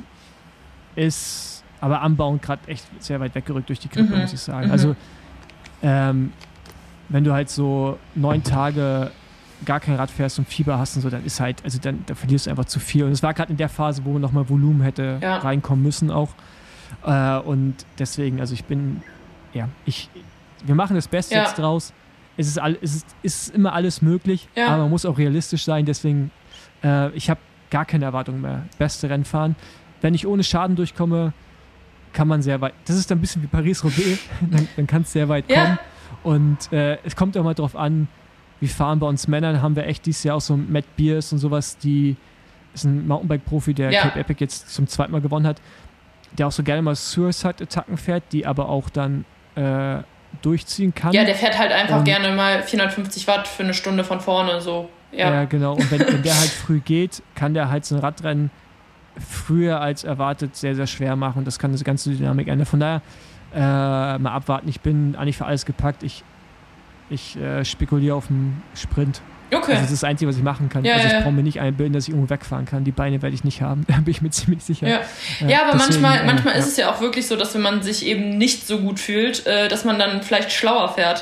ist aber Unbound gerade echt sehr weit weggerückt durch die Grippe, Mhm. muss ich sagen. Mhm. Also ähm, wenn du halt so neun Tage gar kein Rad fährst und Fieber hast und so, dann ist halt, also dann da verlierst du einfach zu viel. Und es war gerade in der Phase, wo nochmal Volumen hätte Ja. reinkommen müssen auch. Äh, und deswegen, also ich bin, ja, ich, wir machen das Beste Ja. jetzt draus. Es ist, all, es, ist, es ist immer alles möglich, Ja. aber man muss auch realistisch sein. Deswegen, äh, ich habe gar keine Erwartungen mehr. Beste Rennen fahren. Wenn ich ohne Schaden durchkomme, kann man sehr weit, das ist dann ein bisschen wie Paris-Roubaix, dann, dann kann es sehr weit Ja. kommen. Und äh, es kommt auch mal drauf an, wie fahren bei uns Männern, haben wir echt dieses Jahr auch so Matt Beers und sowas, die ist ein Mountainbike-Profi, der Ja. Cape Epic jetzt zum zweiten Mal gewonnen hat, der auch so gerne mal Suicide-Attacken fährt, die aber auch dann äh, durchziehen kann. Ja, der fährt halt einfach Und- gerne mal vierhundertfünfzig Watt für eine Stunde von vorne, so. Ja. Ja, genau. Und wenn, wenn der halt früh geht, kann der halt so ein Radrennen früher als erwartet sehr, sehr schwer machen. Das kann diese ganze Dynamik ändern. Von daher äh, mal abwarten. Ich bin eigentlich für alles gepackt. Ich, ich äh, spekuliere auf einen Sprint. Okay. Also das ist das Einzige, was ich machen kann. Ja, also ich ja. brauche mir nicht einbilden, dass ich irgendwo wegfahren kann. Die Beine werde ich nicht haben. Da bin ich mir ziemlich sicher. Ja, Äh, ja, aber deswegen, manchmal, äh, manchmal ja. ist es ja auch wirklich so, dass wenn man sich eben nicht so gut fühlt, äh, dass man dann vielleicht schlauer fährt.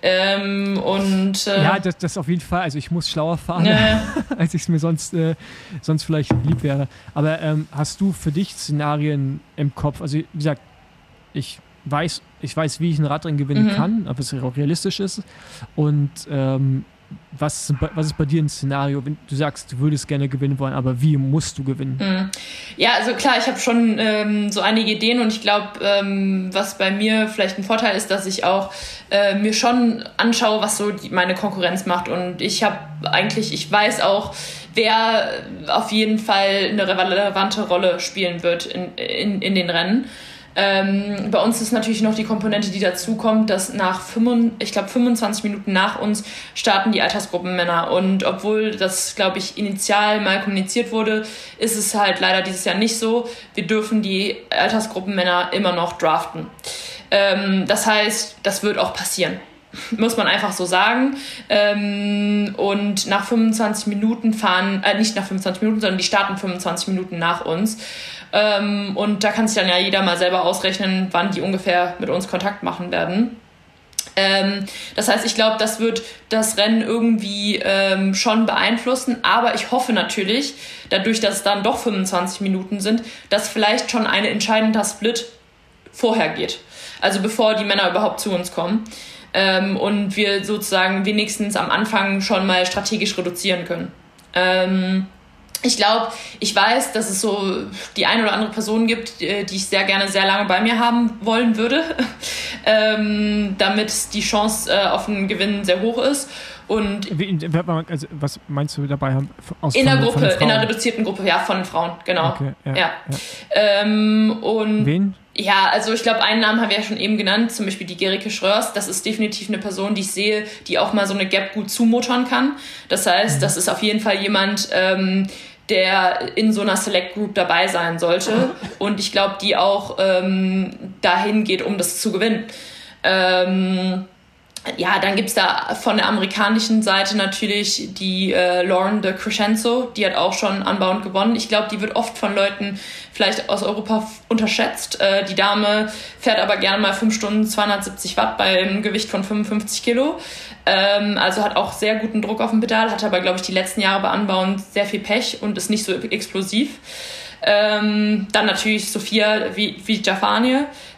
Ähm, und äh, ja, das, das auf jeden Fall. Also ich muss schlauer fahren, äh, als ich es mir sonst, äh, sonst vielleicht lieb wäre. Aber ähm, hast du für dich Szenarien im Kopf? Also wie gesagt, ich weiß, ich weiß, wie ich ein Radrennen gewinnen Mhm. kann, ob es auch realistisch ist. Und ähm, was, was ist bei dir ein Szenario, wenn du sagst, du würdest gerne gewinnen wollen, aber wie musst du gewinnen? Mhm. Ja, also klar, ich habe schon ähm, so einige Ideen und ich glaube, ähm, was bei mir vielleicht ein Vorteil ist, dass ich auch äh, mir schon anschaue, was so die, meine Konkurrenz macht. Und ich habe eigentlich, ich weiß auch, wer auf jeden Fall eine relevante Rolle spielen wird in, in, in den Rennen. Ähm, bei uns ist natürlich noch die Komponente, die dazukommt, dass nach fünf, ich glaube fünfundzwanzig Minuten nach uns starten die Altersgruppenmänner. Und obwohl das, glaube ich, initial mal kommuniziert wurde, ist es halt leider dieses Jahr nicht so. Wir dürfen die Altersgruppenmänner immer noch draften. Ähm, das heißt, das wird auch passieren. Muss man einfach so sagen. Ähm, und nach fünfundzwanzig Minuten fahren, äh, nicht nach fünfundzwanzig Minuten, sondern die starten fünfundzwanzig Minuten nach uns. Ähm, und da kann sich dann ja jeder mal selber ausrechnen, wann die ungefähr mit uns Kontakt machen werden. Ähm, das heißt, ich glaube, das wird das Rennen irgendwie ähm, schon beeinflussen. Aber ich hoffe natürlich, dadurch, dass es dann doch fünfundzwanzig Minuten sind, dass vielleicht schon ein entscheidender Split vorher geht. Also bevor die Männer überhaupt zu uns kommen. Ähm, und wir sozusagen wenigstens am Anfang schon mal strategisch reduzieren können. Ähm, ich glaube, ich weiß, dass es so die eine oder andere Person gibt, die ich sehr gerne sehr lange bei mir haben wollen würde, ähm, damit die Chance äh, auf einen Gewinn sehr hoch ist. Und also, was meinst du dabei haben? Aus, in von, der Gruppe, von in einer reduzierten Gruppe, ja, von Frauen, genau. Okay, ja, ja. ja. Ähm, und Wen? Ja, also ich glaube, einen Namen haben wir ja schon eben genannt, zum Beispiel die Gerike Schröers. Das ist definitiv eine Person, die ich sehe, die auch mal so eine Gap gut zumotern kann. Das heißt, mhm. das ist auf jeden Fall jemand, ähm, der in so einer Select Group dabei sein sollte. Und ich glaube, die auch ähm, dahin geht, um das zu gewinnen. Ähm, ja, dann gibt's da von der amerikanischen Seite natürlich die äh, Lauren de Crescenzo, die hat auch schon Unbound gewonnen. Ich glaube, die wird oft von Leuten vielleicht aus Europa unterschätzt. Äh, die Dame fährt aber gerne mal fünf Stunden zweihundertsiebzig Watt bei einem Gewicht von fünfundfünfzig Kilo. Ähm, also hat auch sehr guten Druck auf dem Pedal, hatte aber, glaube ich, die letzten Jahre bei Unbound sehr viel Pech und ist nicht so explosiv. Ähm, dann natürlich Sophia Vijaifani.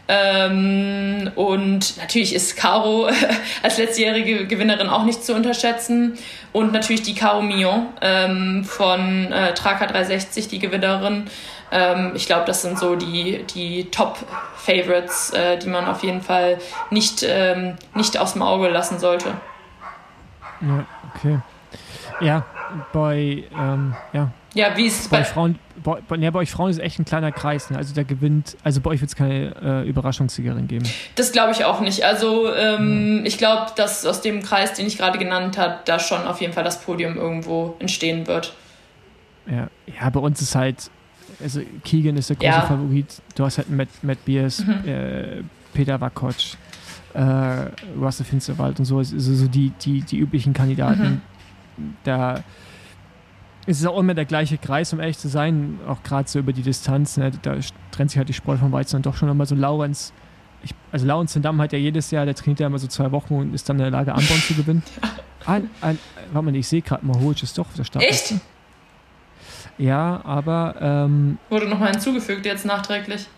Ähm, und natürlich ist Caro als letztjährige Gewinnerin auch nicht zu unterschätzen. Und natürlich die Caro Millon ähm, von äh, Tracker dreihundertsechzig, die Gewinnerin. Ähm, ich glaube, das sind so die, die Top-Favorites, äh, die man auf jeden Fall nicht, ähm, nicht aus dem Auge lassen sollte. Ja, okay. Ja, bei, ähm, ja. Ja, wie ist es bei, bei Frauen? Bei, bei, ja, bei euch Frauen ist es echt ein kleiner Kreis. Ne? Also da gewinnt, also bei euch wird es keine äh, Überraschungssiegerin geben. Das glaube ich auch nicht. Also ähm, mhm. ich glaube, dass aus dem Kreis, den ich gerade genannt habe, da schon auf jeden Fall das Podium irgendwo entstehen wird. Ja, ja, bei uns ist halt, also Keegan ist der große ja. Favorit. Du hast halt Matt, Matt Beers, mhm. äh, Peter Wakoc, äh, Russell Finsterwald und so. Also so die, die, die üblichen Kandidaten. Mhm. Da es ist auch immer der gleiche Kreis, um ehrlich zu sein, auch gerade so über die Distanz. Ne? Da trennt sich halt die Spreu vom Weizen und doch schon immer so Laurenz. Ich, also Laurenz den Damm hat ja jedes Jahr, der trainiert ja immer so zwei Wochen und ist dann in der Lage, Unbound zu gewinnen. Ein, ein, warte mal, ich sehe gerade mal, Holsch ist doch der Start. Echt? Ja, aber ähm, wurde nochmal hinzugefügt jetzt nachträglich.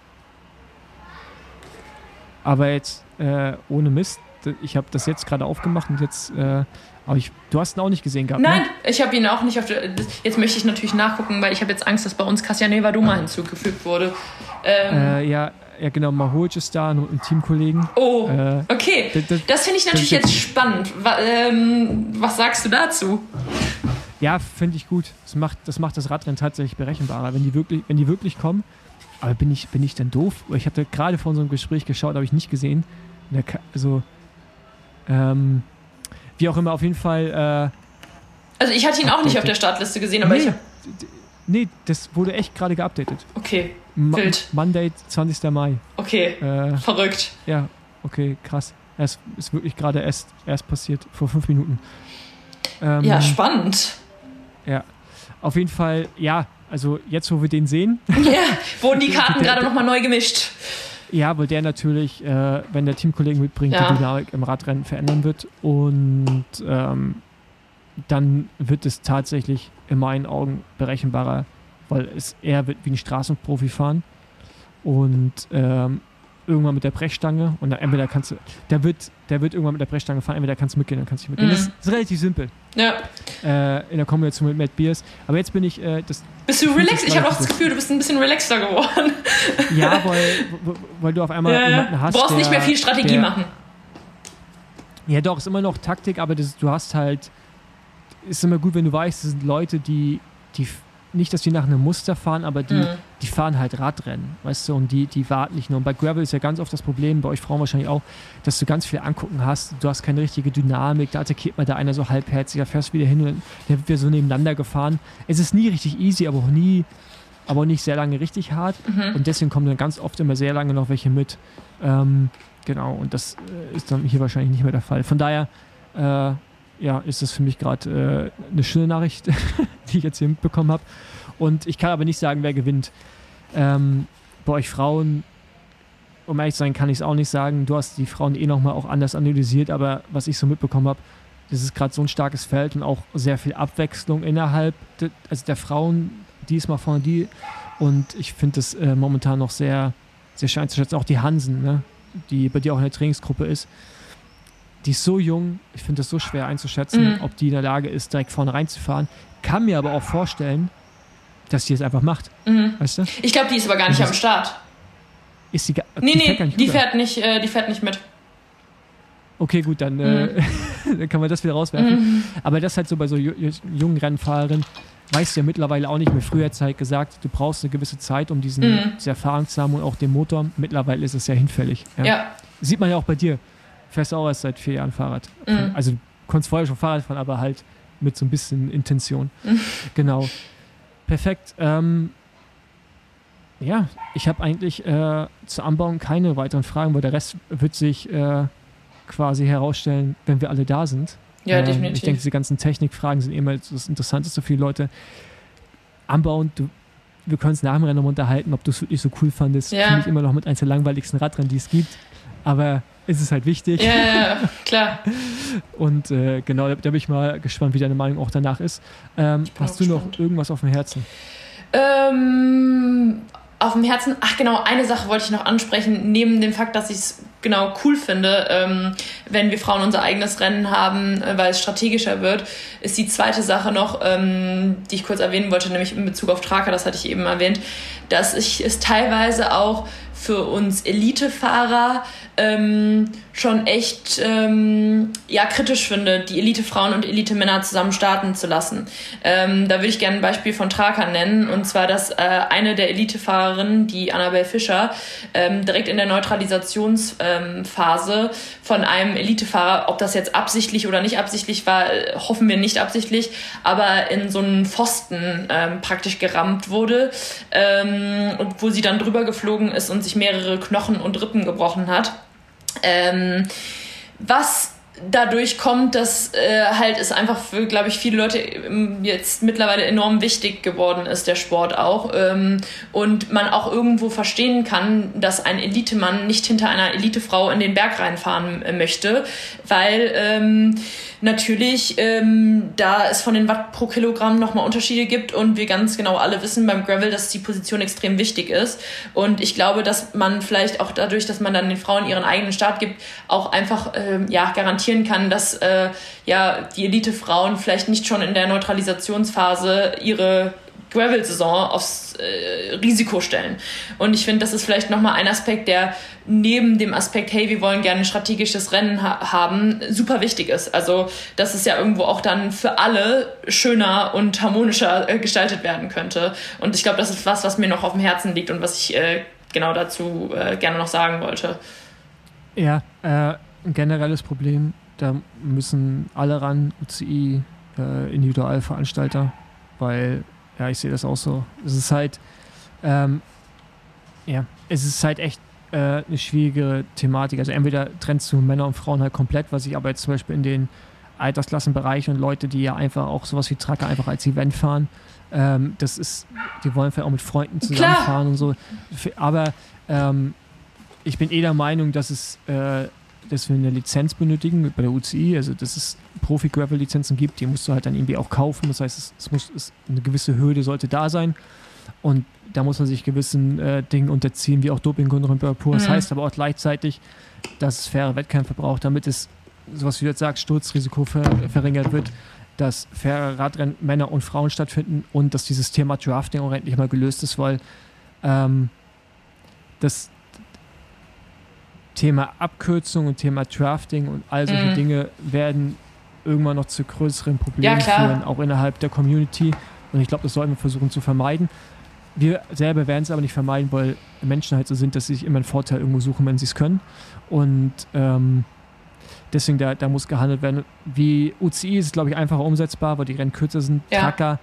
Aber jetzt äh, ohne Mist, ich habe das jetzt gerade aufgemacht und jetzt äh, aber ich, du hast ihn auch nicht gesehen gehabt, Nein, ne? ich habe ihn auch nicht auf der, jetzt möchte ich natürlich nachgucken, weil ich habe jetzt Angst, dass bei uns Kasia Nevaduma hinzugefügt wurde. Ähm, äh, ja, ja, genau, Mahoic ist da, ein, ein Teamkollegen. Oh, äh, okay. Das, das, das finde ich natürlich das, das, jetzt spannend. Was, ähm, was sagst du dazu? Ja, finde ich gut. Das macht, das macht das Radrennen tatsächlich berechenbarer, wenn die wirklich, wenn die wirklich kommen. Aber bin ich, bin ich denn doof? Ich hatte gerade vor unserem Gespräch geschaut, habe ich nicht gesehen. Also, ähm, wie auch immer, auf jeden Fall. Äh, also ich hatte ihn auch nicht auf der Startliste gesehen, aber nee, ich habe... Nee, das wurde echt gerade geupdatet. Okay, Ma- wild. Monday, zwanzigster Mai. Okay, äh, verrückt. Ja, okay, krass. Es ist wirklich gerade erst, erst passiert, vor fünf Minuten. Ähm, ja, spannend. Ja, auf jeden Fall, ja, also jetzt, wo wir den sehen. Ja, wurden die Karten gerade nochmal neu gemischt. Ja, weil der natürlich, äh, wenn der Teamkollegen mitbringt, ja. die Dynamik im Radrennen verändern wird. Und ähm, dann wird es tatsächlich in meinen Augen berechenbarer, weil es er wird wie ein Straßenprofi fahren und ähm, irgendwann mit der Brechstange und dann entweder kannst du, der wird, der wird irgendwann mit der Brechstange fahren, entweder kannst du mitgehen, dann kannst du nicht mitgehen. Mhm. Das ist relativ simpel. Ja. Äh, in der Kombination mit Matt Beers. Aber jetzt bin ich, äh, das Bist du relaxed? Ich habe auch das Gefühl, du bist ein bisschen relaxter geworden. Ja, weil, weil du auf einmal ja, jemanden hast, du brauchst der, nicht mehr viel Strategie der, machen. Ja doch, ist immer noch Taktik, aber das, du hast halt, ist immer gut, wenn du weißt, das sind Leute, die, die nicht, dass die nach einem Muster fahren, aber die, mhm. die fahren halt Radrennen, weißt du, und die, die warten nicht nur. Und bei Gravel ist ja ganz oft das Problem, bei euch Frauen wahrscheinlich auch, dass du ganz viel angucken hast, du hast keine richtige Dynamik, da attackiert mal da einer so halbherzig, da fährst du wieder hin und dann wird wieder so nebeneinander gefahren. Es ist nie richtig easy, aber auch nie, aber auch nicht sehr lange richtig hart mhm. und deswegen kommen dann ganz oft immer sehr lange noch welche mit. Ähm, genau, und das äh, ist dann hier wahrscheinlich nicht mehr der Fall. Von daher, äh, ja, ist das für mich gerade äh, eine schöne Nachricht, die ich jetzt hier mitbekommen habe. Und ich kann aber nicht sagen, wer gewinnt. Ähm, bei euch Frauen, um ehrlich zu sein, kann ich es auch nicht sagen. Du hast die Frauen eh nochmal auch anders analysiert, aber was ich so mitbekommen habe, das ist gerade so ein starkes Feld und auch sehr viel Abwechslung innerhalb de, also der Frauen, die ist mal vorne, die. Und ich finde das äh, momentan noch sehr, sehr schön einzuschätzen. Auch die Hansen, ne? Die bei dir auch in der Trainingsgruppe ist. Die ist so jung, ich finde das so schwer einzuschätzen, mhm. ob die in der Lage ist, direkt vorne reinzufahren. Kann mir aber auch vorstellen, dass sie es einfach macht. Mhm. Weißt du? Ich glaube, die ist aber gar nicht am Start. Ist sie gar, nee, die nee, fährt gar nicht die, fährt nicht, äh, die fährt nicht mit. Okay, gut, dann, mhm. äh, dann kann man das wieder rauswerfen. Mhm. Aber das halt so bei so ju- jungen Rennfahrerinnen, weißt du ja mittlerweile auch nicht mehr. Früher Zeit gesagt, du brauchst eine gewisse Zeit, um diesen, mhm. diese Erfahrung zu haben und auch den Motor. Mittlerweile ist es ja hinfällig. Ja. ja. Sieht man ja auch bei dir. Fährst auch erst seit vier Jahren Fahrrad. Mhm. Also du konntest vorher schon Fahrrad fahren, aber halt mit so ein bisschen Intention. Mhm. Genau. Perfekt. Ähm, ja, ich habe eigentlich äh, zu Anbauen keine weiteren Fragen, weil der Rest wird sich äh, quasi herausstellen, wenn wir alle da sind. Ja, ähm, definitiv. Ich denke, diese ganzen Technikfragen sind immer das Interessanteste für viele Leute. Anbauen, du, wir können uns nach dem Rennen noch unterhalten, ob du es wirklich so cool fandest. Ja. Finde ich immer noch mit eins der langweiligsten Radrennen, die es gibt. Aber es ist halt wichtig. Ja, ja, ja, klar. Und äh, genau, da, da bin ich mal gespannt, wie deine Meinung auch danach ist. Ähm, hast du gespannt. noch irgendwas auf dem Herzen? Ähm, auf dem Herzen, ach genau, eine Sache wollte ich noch ansprechen, neben dem Fakt, dass ich es genau cool finde, ähm, wenn wir Frauen unser eigenes Rennen haben, äh, weil es strategischer wird, ist die zweite Sache noch, ähm, die ich kurz erwähnen wollte, nämlich in Bezug auf Tracker, das hatte ich eben erwähnt, dass ich es teilweise auch für uns Elitefahrer ähm, schon echt ähm, ja, kritisch finde, die Elitefrauen und Elitemänner zusammen starten zu lassen. Ähm, da würde ich gerne ein Beispiel von Tracker nennen, und zwar, dass äh, eine der Elitefahrerinnen, die Annabelle Fischer, ähm, direkt in der Neutralisationsphase ähm, von einem Elitefahrer, ob das jetzt absichtlich oder nicht absichtlich war, hoffen wir nicht absichtlich, aber in so einen Pfosten ähm, praktisch gerammt wurde, ähm, und wo sie dann drüber geflogen ist und sich mehrere Knochen und Rippen gebrochen hat. Ähm, was dadurch kommt, dass äh, halt es einfach für, glaube ich, viele Leute jetzt mittlerweile enorm wichtig geworden ist, der Sport auch. Ähm, und man auch irgendwo verstehen kann, dass ein Elitemann nicht hinter einer Elitefrau in den Berg reinfahren äh, möchte, weil ähm, natürlich ähm, da es von den Watt pro Kilogramm nochmal Unterschiede gibt und wir ganz genau alle wissen beim Gravel, dass die Position extrem wichtig ist. Und ich glaube, dass man vielleicht auch dadurch, dass man dann den Frauen ihren eigenen Start gibt, auch einfach ähm, ja, garantieren kann, dass äh, ja, die Elite-Frauen vielleicht nicht schon in der Neutralisationsphase ihre Gravel-Saison aufs äh, Risiko stellen. Und ich finde, das ist vielleicht nochmal ein Aspekt, der neben dem Aspekt, hey, wir wollen gerne ein strategisches Rennen ha- haben, super wichtig ist. Also, dass es ja irgendwo auch dann für alle schöner und harmonischer äh, gestaltet werden könnte. Und ich glaube, das ist was, was mir noch auf dem Herzen liegt und was ich äh, genau dazu äh, gerne noch sagen wollte. Ja, äh, ein generelles Problem, da müssen alle ran, U C I, äh, Individualveranstalter, weil, ja, ich sehe das auch so. Es ist halt, ähm, ja, es ist halt echt äh, eine schwierige Thematik. Also entweder trennst du Männer und Frauen halt komplett, was ich aber jetzt zum Beispiel in den Altersklassenbereichen und Leute, die ja einfach auch sowas wie Tracker einfach als Event fahren, ähm, das ist, die wollen vielleicht auch mit Freunden zusammenfahren und so. Aber ähm, ich bin eh der Meinung, dass es, äh, dass wir eine Lizenz benötigen bei der U C I, also dass es Profi-Gravel-Lizenzen gibt, die musst du halt dann irgendwie auch kaufen. Das heißt, es, es muss es, eine gewisse Hürde sollte da sein. Und da muss man sich gewissen äh, Dingen unterziehen, wie auch Dopingkontrollen bei Pur. Das mhm. heißt aber auch gleichzeitig, dass es faire Wettkämpfe braucht, damit es, sowas wie du jetzt sagst, Sturzrisiko ver- verringert wird, dass faire Radrennen Männer und Frauen stattfinden und dass dieses Thema Drafting auch endlich mal gelöst ist, weil ähm, das Thema Abkürzung und Thema Drafting und all solche mhm. Dinge werden irgendwann noch zu größeren Problemen ja, führen, auch innerhalb der Community. Und ich glaube, das sollten wir versuchen zu vermeiden. Wir selber werden es aber nicht vermeiden, weil Menschen halt so sind, dass sie sich immer einen Vorteil irgendwo suchen, wenn sie es können. Und ähm, deswegen, da, da muss gehandelt werden. Wie U C I ist es, glaube ich, einfacher umsetzbar, weil die Rennen kürzer sind. Ja. Tracker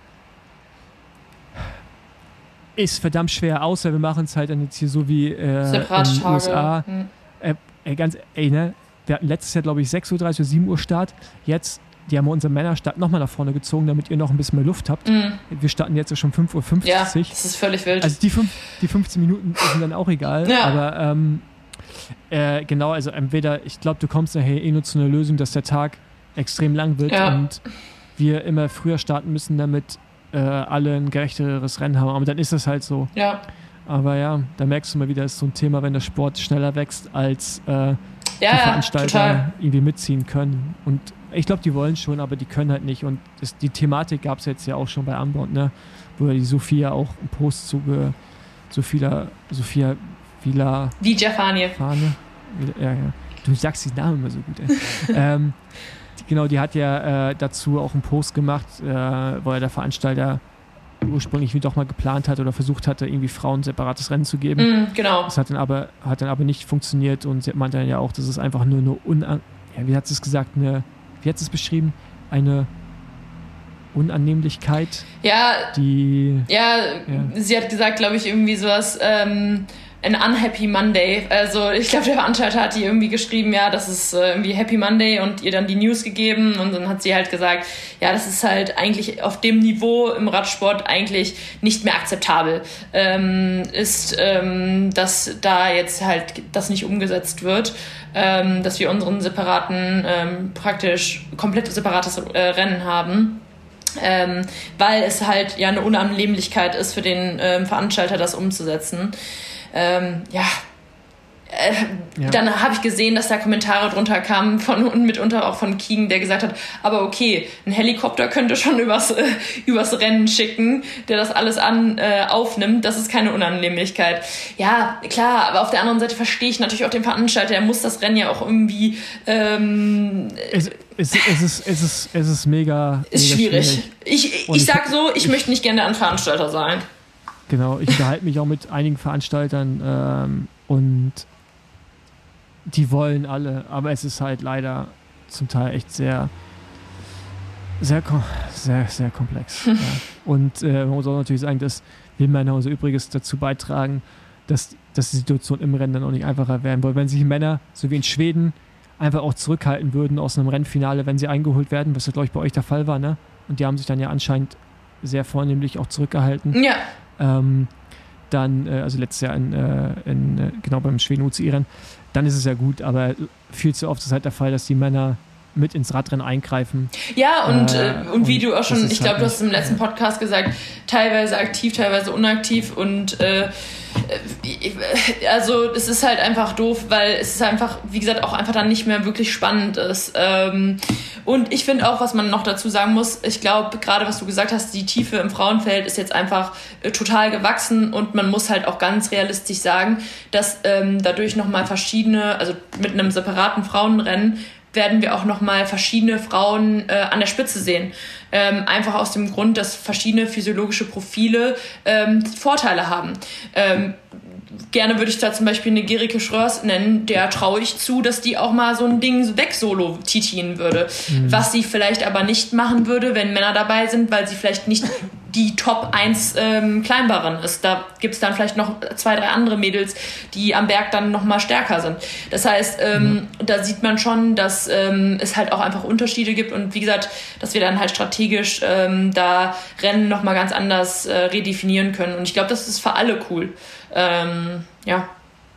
ist verdammt schwer, außer wir machen es halt dann jetzt hier so wie äh, in den U S A. Hm. Äh, ey, ganz, ey, ne? Wir hatten letztes Jahr, glaube ich, sechs Uhr dreißig oder sieben Uhr Start. Jetzt, die haben unseren Männerstart nochmal nach vorne gezogen, damit ihr noch ein bisschen mehr Luft habt. Mm. Wir starten jetzt schon fünf Uhr fünfzig. Ja, das ist völlig wild. Also die, fünf, die fünfzehn Minuten sind dann auch egal. Ja. Aber ähm, äh, genau, also entweder, ich glaube, du kommst nachher eh nur zu einer Lösung, dass der Tag extrem lang wird ja. und wir immer früher starten müssen, damit äh, alle ein gerechteres Rennen haben. Aber dann ist das halt so. Ja. Aber ja, da merkst du mal wieder, ist so ein Thema, wenn der Sport schneller wächst, als äh, ja, die Veranstalter ja, irgendwie mitziehen können. Und ich glaube, die wollen schon, aber die können halt nicht. Und das, die Thematik gab es jetzt ja auch schon bei Unbound, ne? Wo die Sophia auch einen Post zu Sophia, Sophia Vila Wie Jafanie. Fahne. Ja, ja. Du sagst die Namen immer so gut, ey. ähm, die, genau, die hat ja äh, dazu auch einen Post gemacht, äh, wo er der Veranstalter ursprünglich wie doch mal geplant hat oder versucht hatte, irgendwie Frauen ein separates Rennen zu geben. Mm, genau. Das hat dann aber, hat dann aber nicht funktioniert und sie meinte dann ja auch, dass es einfach nur eine Unan... Ja, wie hat sie es gesagt? Eine, wie hat sie es beschrieben? Eine Unannehmlichkeit. Ja, die... Ja, ja. sie hat gesagt, glaube ich, irgendwie sowas... Ähm, ein Unhappy Monday. Also ich glaube, der Veranstalter hat ihr irgendwie geschrieben, ja, das ist äh, irgendwie Happy Monday und ihr dann die News gegeben und dann hat sie halt gesagt, ja, das ist halt eigentlich auf dem Niveau im Radsport eigentlich nicht mehr akzeptabel. Ähm, ist, ähm, dass da jetzt halt das nicht umgesetzt wird, ähm, dass wir unseren separaten, ähm, praktisch komplett separates äh, Rennen haben. Ähm, weil es halt ja eine Unannehmlichkeit ist für den ähm, Veranstalter, das umzusetzen. Ähm, ja, äh, ja, dann habe ich gesehen, dass da Kommentare drunter kamen von und mitunter auch von Keegan, der gesagt hat, aber okay, ein Helikopter könnte schon übers, äh, übers Rennen schicken, der das alles an äh, aufnimmt, das ist keine Unannehmlichkeit. Ja, klar, aber auf der anderen Seite verstehe ich natürlich auch den Veranstalter, er muss das Rennen ja auch irgendwie ähm, es, es, es, ist, es, ist, es ist mega, ist mega schwierig. schwierig. Ich, ich, ich sag so, ich, ich möchte nicht gerne ein Veranstalter sein. Genau, ich unterhalte mich auch mit einigen Veranstaltern ähm, und die wollen alle, aber es ist halt leider zum Teil echt sehr, sehr, sehr, sehr komplex. Ja. Und äh, man muss auch natürlich sagen, dass wir Männer unser Übriges dazu beitragen, dass, dass die Situation im Rennen dann auch nicht einfacher werden. Weil wenn sich Männer, so wie in Schweden, einfach auch zurückhalten würden aus einem Rennfinale, wenn sie eingeholt werden, was ja, glaube ich, bei euch der Fall war, ne? Und die haben sich dann ja anscheinend sehr vornehmlich auch zurückgehalten. Ja. Ähm, dann, äh, also letztes Jahr in, äh, in, äh, genau beim Schweden-U C I-Rennen, dann ist es ja gut, aber viel zu oft ist halt der Fall, dass die Männer mit ins Radrennen eingreifen. Ja, und, äh, und, und wie du auch schon, ich glaube, halt du hast es im letzten Podcast gesagt, teilweise aktiv, teilweise unaktiv und äh, also es ist halt einfach doof, weil es ist einfach, wie gesagt, auch einfach dann nicht mehr wirklich spannend ist. Ähm, und ich finde auch, was man noch dazu sagen muss, ich glaube, gerade was du gesagt hast, die Tiefe im Frauenfeld ist jetzt einfach äh, total gewachsen und man muss halt auch ganz realistisch sagen, dass ähm, dadurch nochmal verschiedene, also mit einem separaten Frauenrennen werden wir auch nochmal verschiedene Frauen äh, an der Spitze sehen. Ähm, einfach aus dem Grund, dass verschiedene physiologische Profile ähm, Vorteile haben. Ähm, gerne würde ich da zum Beispiel eine Gerike Schröers nennen, der traue ich zu, dass die auch mal so ein Ding weg-solo-titien würde. Mhm. Was sie vielleicht aber nicht machen würde, wenn Männer dabei sind, weil sie vielleicht nicht die Top eins ähm, Kleinbarin ist. Da gibt es dann vielleicht noch zwei, drei andere Mädels, die am Berg dann noch mal stärker sind. Das heißt, ähm, mhm. da sieht man schon, dass ähm, es halt auch einfach Unterschiede gibt und wie gesagt, dass wir dann halt strategisch ähm, da Rennen noch mal ganz anders äh, redefinieren können. Und ich glaube, das ist für alle cool. Ähm, ja.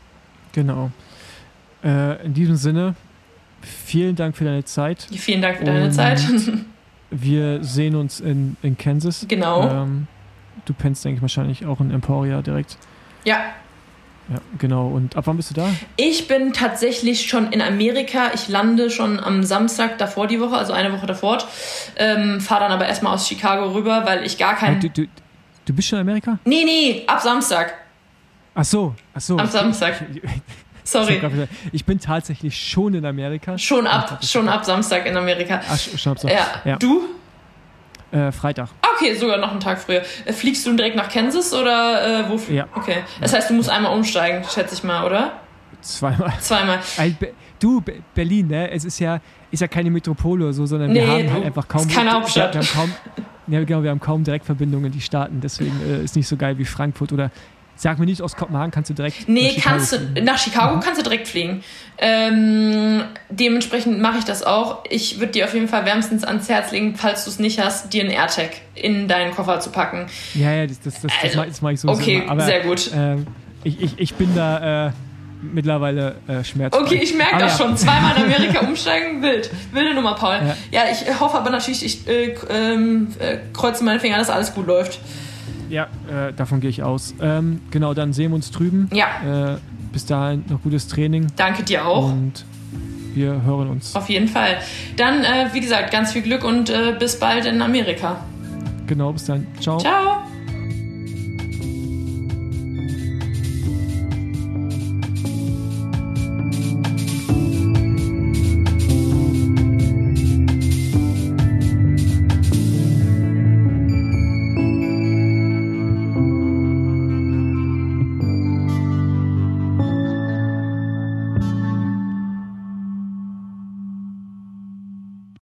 Genau. Äh, in diesem Sinne, vielen Dank für deine Zeit. Vielen Dank für deine Und Zeit. Wir sehen uns in, in Kansas. Genau. Ähm, du pennst, denke ich, wahrscheinlich auch in Emporia direkt. Ja. Ja, genau. Und ab wann bist du da? Ich bin tatsächlich schon in Amerika. Ich lande schon am Samstag davor die Woche, also eine Woche davor. Ähm, fahre dann aber erstmal aus Chicago rüber, weil ich gar kein... Du, du, du bist schon in Amerika? Nee, nee, ab Samstag. Ach so, ach so. Am Samstag. Ich, ich, Sorry. Ich, ich bin tatsächlich schon in Amerika. Schon ab, schon ab Samstag in Amerika. Ach, schon ab Samstag. Ja. ja. Du? Äh, Freitag. Okay, sogar noch einen Tag früher. Fliegst du direkt nach Kansas oder äh, wo? Ja. Okay. Das heißt, du musst einmal umsteigen, schätze ich mal, oder? Zweimal. Zweimal. Du, Berlin, ne? Es ist ja, ist ja keine Metropole oder so, sondern nee, wir haben halt einfach kaum... Ist keine Hauptstadt. Wir, wir haben kaum, ja, genau, wir haben kaum Direktverbindungen in die Staaten, deswegen äh, ist nicht so geil wie Frankfurt oder... Sag mir nicht, aus Kopenhagen kannst du direkt nee, nach Chicago kannst fliegen. du, nach Chicago mhm. kannst du direkt fliegen. Ähm, dementsprechend mache ich das auch. Ich würde dir auf jeden Fall wärmstens ans Herz legen, falls du es nicht hast, dir einen AirTag in deinen Koffer zu packen. Ja, ja, das, das, das, also, das, das mache ich so. Okay, immer. Aber, sehr gut. Ähm, ich, ich, ich bin da äh, mittlerweile äh, schmerzfrei. Okay, ich merke das ja. schon. Zweimal in Amerika umsteigen, wild. Wilde Nummer, Paul. Ja, ja ich hoffe aber natürlich, ich äh, äh, kreuze meine Finger, dass alles gut läuft. Ja, äh, davon gehe ich aus. Ähm, genau, dann sehen wir uns drüben. Ja. Äh, bis dahin noch gutes Training. Danke dir auch. Und wir hören uns. Auf jeden Fall. Dann, äh, wie gesagt, ganz viel Glück und äh, bis bald in Amerika. Genau, bis dann. Ciao. Ciao.